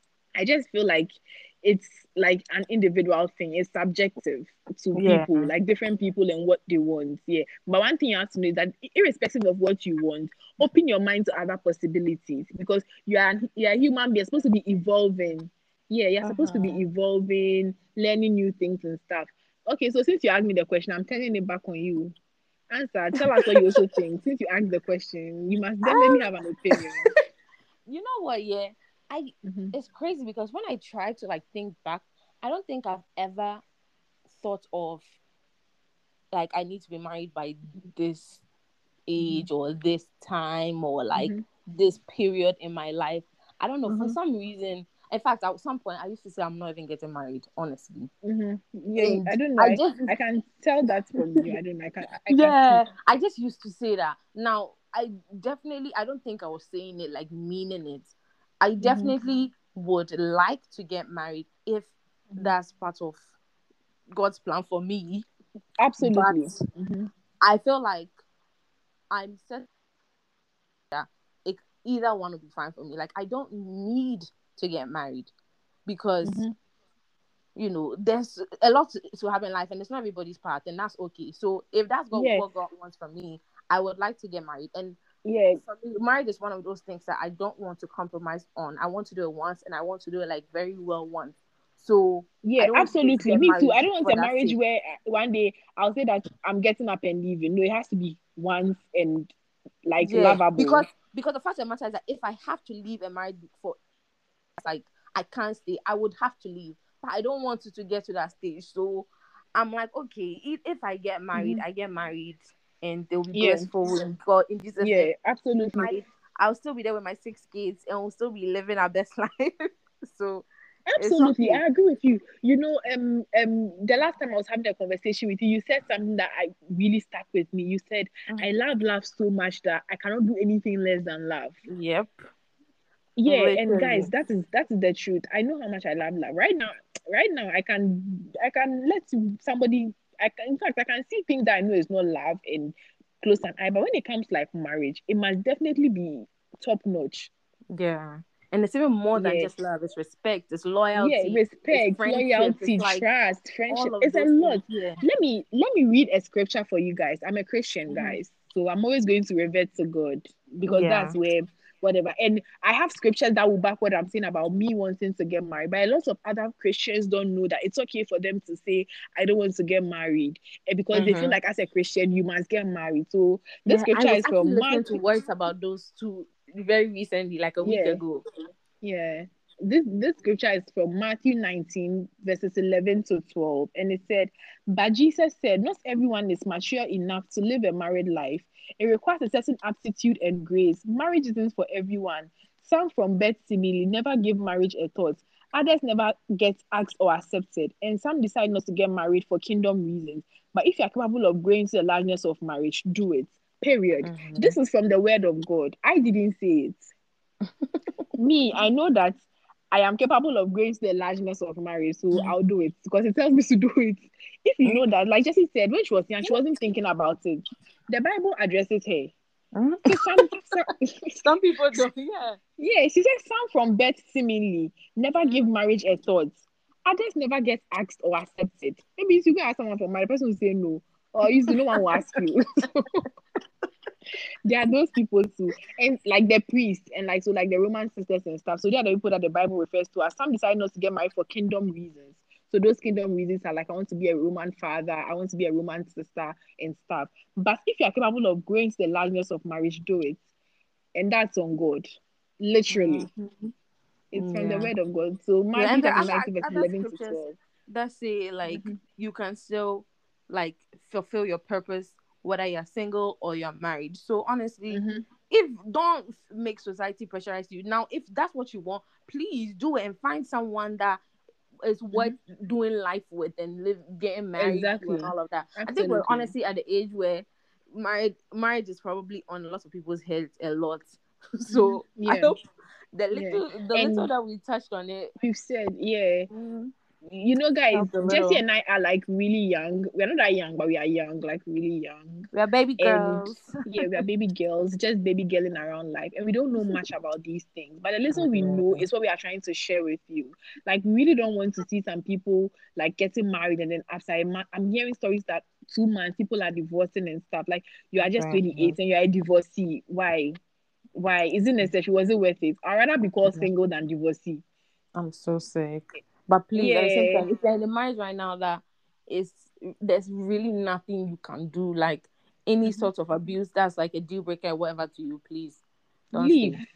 Speaker 1: I just feel like it's like an individual thing. It's subjective to
Speaker 2: Yeah.
Speaker 1: people, like different people and what they want. Yeah. But one thing you have to know is that irrespective of what you want, open your mind to other possibilities because you are you're a human being. You're supposed to be evolving. Yeah, you're supposed to be
Speaker 2: Mm-hmm.
Speaker 1: evolving, learning new things and stuff. Okay, so since you asked me the question, I'm turning it back on you. Answer. Tell us what you also think. Since you asked the question, you must definitely have an opinion.
Speaker 2: You know what? Yeah, I.
Speaker 1: Mm-hmm.
Speaker 2: It's crazy because when I try to like think back, I don't think I've ever thought of like I need to be married by this
Speaker 1: Mm-hmm.
Speaker 2: age or this time or like
Speaker 1: Mm-hmm.
Speaker 2: this period in my life. I don't know. For
Speaker 1: Mm-hmm.
Speaker 2: some reason, in fact, at some point, I used to say I'm not even getting married, honestly.
Speaker 1: Mm-hmm. Yeah,
Speaker 2: And
Speaker 1: I don't know.
Speaker 2: I
Speaker 1: I,
Speaker 2: just,
Speaker 1: I can tell that from you. I don't know. I can I can see.
Speaker 2: yeah, I just used to say that. Now, I definitely, I don't think I was saying it like meaning it. I
Speaker 1: Mm-hmm.
Speaker 2: definitely would like to get married if that's part of God's plan for me.
Speaker 1: Absolutely.
Speaker 2: But
Speaker 1: Mm-hmm.
Speaker 2: I feel like I'm set that it, either one would be fine for me. Like I don't need to get married because
Speaker 1: Mm-hmm.
Speaker 2: you know there's a lot to, to have in life, and it's not everybody's path, and that's okay. So if that's God,
Speaker 1: Yeah.
Speaker 2: what God wants from me, I would like to get married. And
Speaker 1: Yeah.
Speaker 2: for me, marriage is one of those things that I don't want to compromise on. I want to do it once, and I want to do it like very well once. So I
Speaker 1: Yeah,
Speaker 2: don't want to just
Speaker 1: absolutely.
Speaker 2: get
Speaker 1: Me too.
Speaker 2: married
Speaker 1: I don't want
Speaker 2: for
Speaker 1: a
Speaker 2: that
Speaker 1: marriage
Speaker 2: sake.
Speaker 1: where uh, one day I'll say that I'm getting up and leaving. No, it has to be once and like
Speaker 2: Yeah, because
Speaker 1: lovable.
Speaker 2: because the fact of the matter is that if I have to leave a marriage for like I can't stay, I would have to leave. But I don't want it to get to that stage. So I'm like, okay, if, if I get married,
Speaker 1: Mm-hmm.
Speaker 2: I get married, and they'll be
Speaker 1: Yeah,
Speaker 2: blissful in God in Jesus' name.
Speaker 1: yeah, absolutely.
Speaker 2: Married, I'll still be there with my six kids, and we'll still be living our best life. So it's
Speaker 1: Absolutely,
Speaker 2: okay.
Speaker 1: I agree with you. You know, um, um, the last time I was having a conversation with you, you said something that I really stuck with me. You said, "I
Speaker 2: Mhm.
Speaker 1: love love so much that I cannot do anything less than love."
Speaker 2: Yep,
Speaker 1: Yeah, and guys,
Speaker 2: literally.
Speaker 1: that is that is the truth. I know how much I love love. Right now, right now, I can I can let somebody. I can, in fact, I can see things that I know is not love and close an eye. But when it comes to like marriage, it must definitely be top notch.
Speaker 2: Yeah. And it's even more than
Speaker 1: Yeah,
Speaker 2: just love. It's respect, it's
Speaker 1: yeah,
Speaker 2: loyalty, it's
Speaker 1: respect,
Speaker 2: friendship, it's
Speaker 1: loyalty,
Speaker 2: like
Speaker 1: trust, friendship.
Speaker 2: all of
Speaker 1: It's a
Speaker 2: those things.
Speaker 1: lot.
Speaker 2: Yeah.
Speaker 1: Let me let me read a scripture for you guys. I'm a Christian,
Speaker 2: Mhm.
Speaker 1: guys, so I'm always going to revert to God because
Speaker 2: Yeah.
Speaker 1: that's where whatever. And I have scriptures that will back what I'm saying about me wanting to get married. But a lot of other Christians don't know that it's okay for them to say I don't want to get married, and because they feel
Speaker 2: Mm-hmm.
Speaker 1: like as a Christian you must get married. So this
Speaker 2: Yeah, I
Speaker 1: scripture
Speaker 2: was
Speaker 1: is
Speaker 2: actually
Speaker 1: from
Speaker 2: listening
Speaker 1: Mark.
Speaker 2: to words about those two very recently, like a week
Speaker 1: Yeah.
Speaker 2: ago.
Speaker 1: Yeah. This this scripture is from Matthew nineteen, verses eleven to twelve. And it said, "But Jesus said, not everyone is mature enough to live a married life. It requires a certain aptitude and grace. Marriage isn't for everyone. Some from birth seemingly never give marriage a thought. Others never get asked or accepted. And some decide not to get married for kingdom reasons. But if you are capable of growing to the largeness of marriage, do it. Period."
Speaker 2: Mm-hmm.
Speaker 1: This is from the word of God. I didn't say it. Me, I know that I am capable of growing to the largeness of marriage, so I'll do it because it tells me to do it. If you know that, like Jessie said, when she was young, she wasn't thinking about it. The Bible addresses her.
Speaker 2: Mm-hmm.
Speaker 1: So some, some
Speaker 2: Some people don't. Yeah.
Speaker 1: yeah, she said some from birth seemingly never give
Speaker 2: Mm-hmm.
Speaker 1: marriage a thought. Others never get asked or accepted. Maybe if you go ask someone for marriage, the person will say no, or you see no one will ask you. There are those people too, and like the priests and like so like the Roman sisters and stuff. So they are the people that the Bible refers to as some decide not to get married for kingdom reasons. So those kingdom reasons are like I want to be a Roman father, I want to be a Roman sister and stuff. But if you are capable of growing to the largeness of marriage, do it, and that's on God, literally. It's from the
Speaker 2: Yeah.
Speaker 1: word of God. So
Speaker 2: Yeah,
Speaker 1: Matthew
Speaker 2: and there are
Speaker 1: chapter
Speaker 2: other
Speaker 1: nineteen, verse
Speaker 2: other
Speaker 1: eleven to
Speaker 2: scriptures
Speaker 1: twelve.
Speaker 2: that say like
Speaker 1: Mm-hmm.
Speaker 2: you can still like fulfill your purpose whether you're single or you're married. So honestly,
Speaker 1: Mm-hmm.
Speaker 2: if don't f- make society pressurize you. Now, if that's what you want, please do it and find someone that is worth
Speaker 1: Mm-hmm.
Speaker 2: doing life with and live getting married to and
Speaker 1: Exactly.
Speaker 2: all of that. I think we're
Speaker 1: Absolutely.
Speaker 2: honestly at the age where marriage marriage is probably on a lot of people's heads a lot.
Speaker 1: Mm-hmm.
Speaker 2: So I
Speaker 1: Yeah.
Speaker 2: hope the
Speaker 1: Yeah.
Speaker 2: little the little
Speaker 1: And
Speaker 2: that we touched on it.
Speaker 1: we've said, yeah.
Speaker 2: Mm,
Speaker 1: You know, guys,
Speaker 2: helped a
Speaker 1: Jesse
Speaker 2: little.
Speaker 1: and I are like really young. We're not that young, but we are young, like really young.
Speaker 2: We are baby
Speaker 1: And
Speaker 2: girls.
Speaker 1: yeah, we are baby girls, just baby girling around life. And we don't know much about these things. But the little we know is what we are trying to share with you. Like, we really don't want to see some people like getting married and then after a month, I'm hearing stories that two months people are divorcing and stuff. Like, you are just
Speaker 2: Right.
Speaker 1: twenty-eight and you're a divorcee. Why? Why? Isn't it necessary? Was it worth it? I'd rather be called single than divorcee.
Speaker 2: I'm so sick. But please, at the same
Speaker 1: Yeah.
Speaker 2: time, if you're in the marriage right now that is there's really nothing you can do, like any
Speaker 1: Mhm.
Speaker 2: sort of abuse that's like a deal breaker or whatever to you, please don't stay.
Speaker 1: Leave.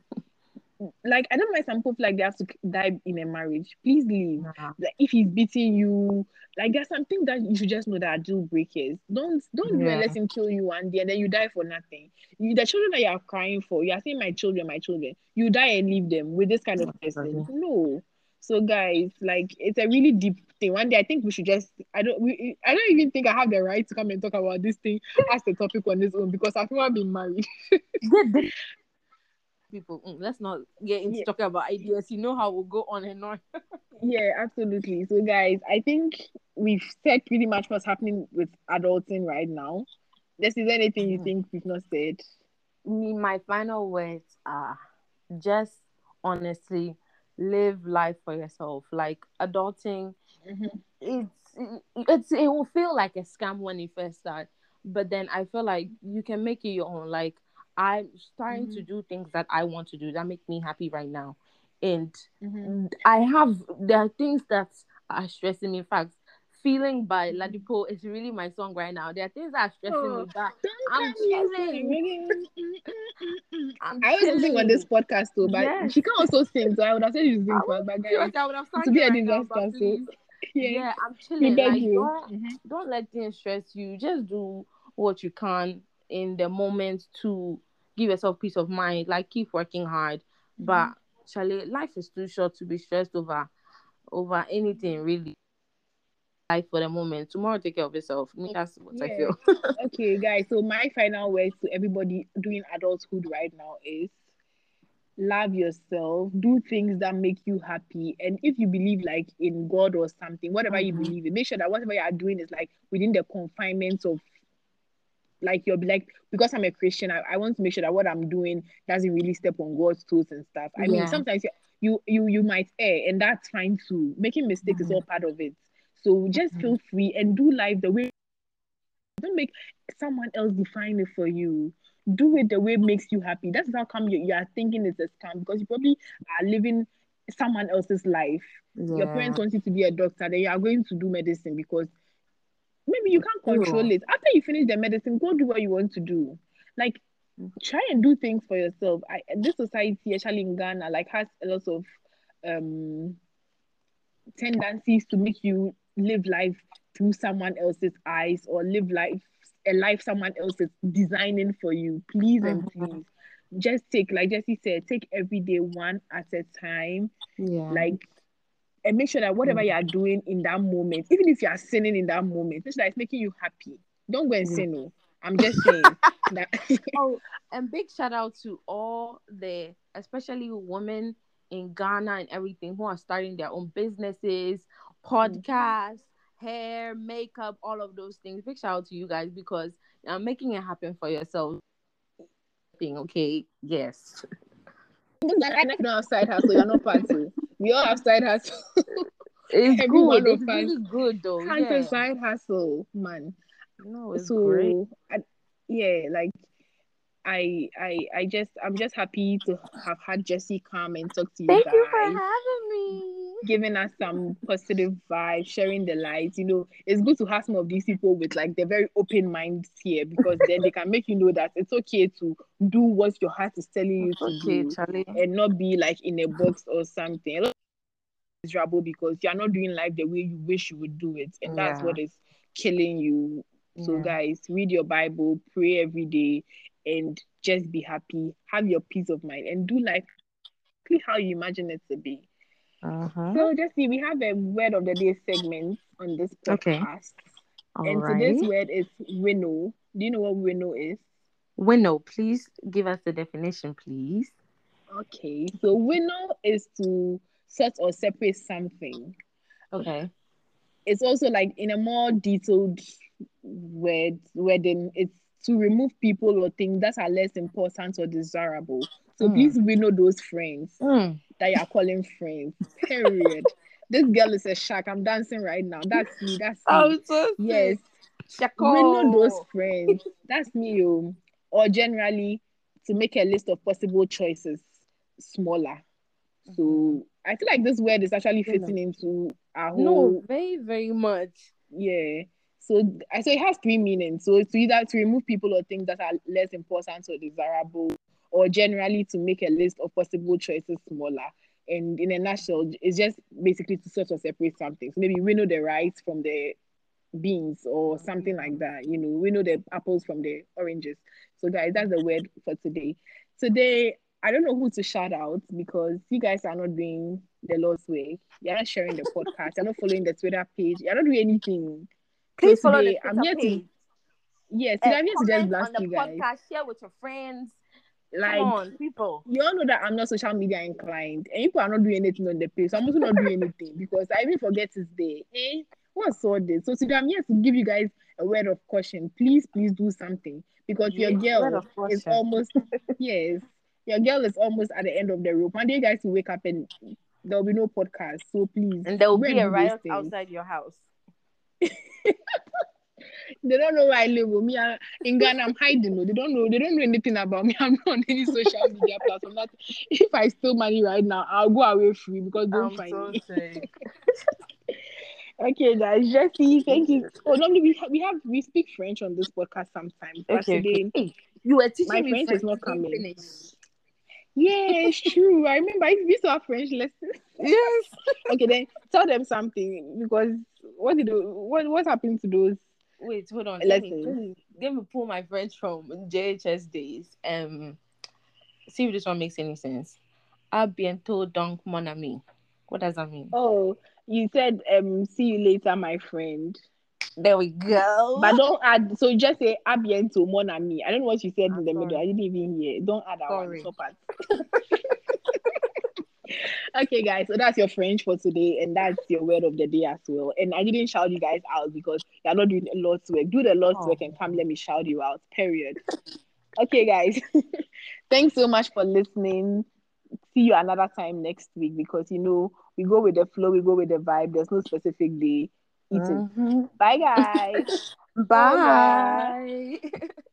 Speaker 1: Like I don't mind some people like they have to die in a marriage. Please leave.
Speaker 2: Nah.
Speaker 1: Like if he's beating you, like there's something that you should just know that are deal breakers. Don't don't go and
Speaker 2: Yeah.
Speaker 1: let him kill you one day and then you die for nothing. You, the children that you are crying for, you are saying my children, my children. You die and leave them with this kind of person.
Speaker 2: Okay.
Speaker 1: No. So guys, like it's a really deep thing. One day I think we should just I don't we, I don't even think I have the right to come and talk about this thing as the topic on this own because I've never been married.
Speaker 2: Good. people. Mm, let's not get into
Speaker 1: Yeah,
Speaker 2: talking about ideas. You know how we'll go on and on.
Speaker 1: yeah, absolutely. So, guys, I think we've said pretty much what's happening with adulting right now. This is anything you think we've not said?
Speaker 2: Me, my final words are just honestly live life for yourself. Like adulting,
Speaker 1: Mm-hmm.
Speaker 2: it's it's it will feel like a scam when you first start, but then I feel like you can make it your own. Like I'm starting to
Speaker 1: Mm-hmm.
Speaker 2: do things that I want to do that make me happy right now, and
Speaker 1: Mm-hmm.
Speaker 2: I have there are things that are stressing me. In fact, feeling by
Speaker 1: Mm-hmm.
Speaker 2: Ladipo is really my song right now. There are things that are stressing
Speaker 1: Oh,
Speaker 2: me, but
Speaker 1: don't
Speaker 2: I'm
Speaker 1: tell me a song.
Speaker 2: chilling.
Speaker 1: Really? Mm, mm, mm, mm.
Speaker 2: I'm
Speaker 1: I always sing on this
Speaker 2: chilling.
Speaker 1: podcast too, but
Speaker 2: Yes.
Speaker 1: she can also sing, so I would have said you
Speaker 2: I
Speaker 1: sing for us.
Speaker 2: would
Speaker 1: But guys,
Speaker 2: seriously I would have
Speaker 1: it
Speaker 2: sang
Speaker 1: will
Speaker 2: it
Speaker 1: be a
Speaker 2: right now, but
Speaker 1: disaster. So
Speaker 2: please.
Speaker 1: yeah,
Speaker 2: Yeah, I'm
Speaker 1: we
Speaker 2: chilling.
Speaker 1: beg
Speaker 2: Like
Speaker 1: you.
Speaker 2: don't
Speaker 1: Mm-hmm.
Speaker 2: don't let things stress you. Just do what you can in the moment to give yourself peace of mind. Like keep working hard.
Speaker 1: Mm-hmm.
Speaker 2: But Charlie, life is too short to be stressed over over anything really. Life for the moment. Tomorrow take care of yourself. Me, that's what I
Speaker 1: Yeah.
Speaker 2: feel.
Speaker 1: Okay, guys. So my final words to everybody doing adulthood right now is love yourself, do things that make you happy. And if you believe like in God or something, whatever you
Speaker 2: Mm-hmm.
Speaker 1: believe in, make sure that whatever you are doing is like within the confinements of like you'll be like, because I'm a Christian, I, I want to make sure that what I'm doing doesn't really step on God's toes and stuff. I mean,
Speaker 2: Yeah.
Speaker 1: sometimes you you you, you might err, and that's fine too. Making mistakes is
Speaker 2: Mm-hmm.
Speaker 1: all part of it. So just feel free and do life the way. Don't make someone else define it for you. Do it the way it makes you happy. That's how come you, you are thinking it's a scam because you probably are living someone else's life. Your
Speaker 2: Yeah.
Speaker 1: parents want you to be a doctor, then you are going to do medicine because maybe you can't control
Speaker 2: True.
Speaker 1: it. After you finish the medicine, go do what you want to do. Like try and do things for yourself. I this society, especially in Ghana, like has a lot of um tendencies to make you live life through someone else's eyes or live life a life someone else is designing for you. Please and
Speaker 2: Mm-hmm.
Speaker 1: please just take, like Jessie said, take every day one at a time.
Speaker 2: Yeah.
Speaker 1: Like and make sure that whatever you are doing in that moment, even if you are sinning in that moment, make sure that it's making you happy. Don't go and
Speaker 2: Yeah.
Speaker 1: sin. No, I'm just saying that.
Speaker 2: Oh, and big shout out to all the, especially women in Ghana and everything who are starting their own businesses, podcasts, hair, makeup, all of those things. Big shout out to you guys because you're making it happen for yourself. Thing, okay? Yes.
Speaker 1: I like don't have side hustle. You're not part two. We all have side hustle.
Speaker 2: It's
Speaker 1: Every one
Speaker 2: good.
Speaker 1: of
Speaker 2: It's
Speaker 1: us
Speaker 2: really good though.
Speaker 1: has a
Speaker 2: Yeah.
Speaker 1: side hustle, man.
Speaker 2: No, it's great.
Speaker 1: So, I, yeah, like I, I, I just, I'm just happy to have had Jessie come and talk to you
Speaker 2: Thank you for
Speaker 1: guys,
Speaker 2: having me.
Speaker 1: giving us some positive vibes, sharing the light. You know, it's good to have some of these people with like they're very open minds here because then they can make you know that it's okay to do what your heart is telling you to
Speaker 2: Okay,
Speaker 1: do
Speaker 2: Charlie.
Speaker 1: and not be like in a box or something. A lot of miserable because you're not doing life the way you wish you would do it, and that's
Speaker 2: Yeah.
Speaker 1: what is killing you. So,
Speaker 2: Yeah.
Speaker 1: guys, read your Bible, pray every day, and just be happy. Have your peace of mind, and do life exactly how you imagine it to be.
Speaker 2: Uh-huh.
Speaker 1: So, just see, we have a word of the day segment on this
Speaker 2: Okay.
Speaker 1: podcast,
Speaker 2: All
Speaker 1: and today's
Speaker 2: right.
Speaker 1: word is winnow. Do you know what winnow is?
Speaker 2: Winnow, please give us the definition, please.
Speaker 1: Okay, so winnow is to sort or separate something.
Speaker 2: Okay.
Speaker 1: It's also like in a more detailed word wording, it's to remove people or things that are less important or desirable. So
Speaker 2: Mm.
Speaker 1: please we know those friends
Speaker 2: Mm.
Speaker 1: that you are calling friends. Period. This girl is a shark. I'm dancing right now. That's me. That's me.
Speaker 2: I'm so
Speaker 1: Yes.
Speaker 2: sick.
Speaker 1: We know those
Speaker 2: Shako.
Speaker 1: friends. That's me. Oh. Or generally to make a list of possible choices smaller.
Speaker 2: Mm-hmm.
Speaker 1: So I feel like this word is actually
Speaker 2: Winnow.
Speaker 1: fitting into our
Speaker 2: No,
Speaker 1: whole
Speaker 2: very, very much.
Speaker 1: yeah. So I so it has three meanings. So it's either to remove people or things that are less important or desirable, or generally to make a list of possible choices smaller. And in a nutshell, it's just basically to sort of separate something. So maybe we know the rice from the beans or something like that. You know, we know the apples from the oranges. So guys, that's the word for today. Today, I don't know who to shout out because you guys are not doing the Lord's way. You're not sharing the podcast. You're not following the Twitter page. You're not doing anything. So
Speaker 2: Please follow the
Speaker 1: today, I'm
Speaker 2: Twitter
Speaker 1: here to
Speaker 2: page.
Speaker 1: yes, today
Speaker 2: Uh,
Speaker 1: I'm here to just
Speaker 2: comment on
Speaker 1: blast
Speaker 2: the
Speaker 1: you guys.
Speaker 2: podcast. Share with your friends. Come
Speaker 1: Like,
Speaker 2: on, people.
Speaker 1: you all know that I'm not social media inclined, and people are not doing anything on the page. So I'm also not doing anything because I even forget it's there. Eh? What's all this? So today I'm here to give you guys a word of caution. Please, please do something because your
Speaker 2: Yes, word
Speaker 1: girl
Speaker 2: of
Speaker 1: is
Speaker 2: caution.
Speaker 1: almost yes, your girl is almost at the end of the rope. One day, you guys will wake up and there will be no podcast. So please
Speaker 2: And there will
Speaker 1: go
Speaker 2: be
Speaker 1: and
Speaker 2: a
Speaker 1: do those
Speaker 2: riot
Speaker 1: things.
Speaker 2: outside your house.
Speaker 1: They don't know where I live. Oh, me, I, in Ghana, I'm hiding. Oh. They don't know. They don't know anything about me. I'm not on any social media platform. That if I steal money right now, I'll go away free because don't
Speaker 2: I'm
Speaker 1: find
Speaker 2: so
Speaker 1: me.
Speaker 2: sick.
Speaker 1: Okay, guys. Jesse, thank you. Oh, normally we have, we have we speak French on this podcast sometimes, but
Speaker 2: Okay, okay.
Speaker 1: today
Speaker 2: Hey, you were
Speaker 1: my
Speaker 2: teaching me
Speaker 1: French is
Speaker 2: French.
Speaker 1: not
Speaker 2: You didn't
Speaker 1: coming.
Speaker 2: finish.
Speaker 1: Yeah, it's true. I remember I used to have French lessons.
Speaker 2: Yes.
Speaker 1: Okay, then tell them something because what did you, what what happened to those
Speaker 2: Wait, hold on. Let me let
Speaker 1: lessons?
Speaker 2: me let me pull my French from J H S days. Um, see if this one makes any sense. A bientôt donc mon ami. What does that mean?
Speaker 1: Oh, you said um see you later, my friend.
Speaker 2: There we go.
Speaker 1: But don't add so just say a bientôt, mon ami. I don't know what you said
Speaker 2: Ah,
Speaker 1: in the middle.
Speaker 2: sorry.
Speaker 1: I didn't even hear. Don't add that one.
Speaker 2: Sorry.
Speaker 1: Stop it. Okay, guys, so that's your French for today, and that's your word of the day as well. And I didn't shout you guys out because you're not doing a lot's work. Do the Lord's
Speaker 2: Oh.
Speaker 1: work and come let me shout you out. Period. Okay, guys. Thanks so much for listening. See you another time next week because you know we go with the flow, we go with the vibe. There's no specific day. Eat it.
Speaker 2: Mm-hmm.
Speaker 1: Bye, guys. Over.
Speaker 2: Bye.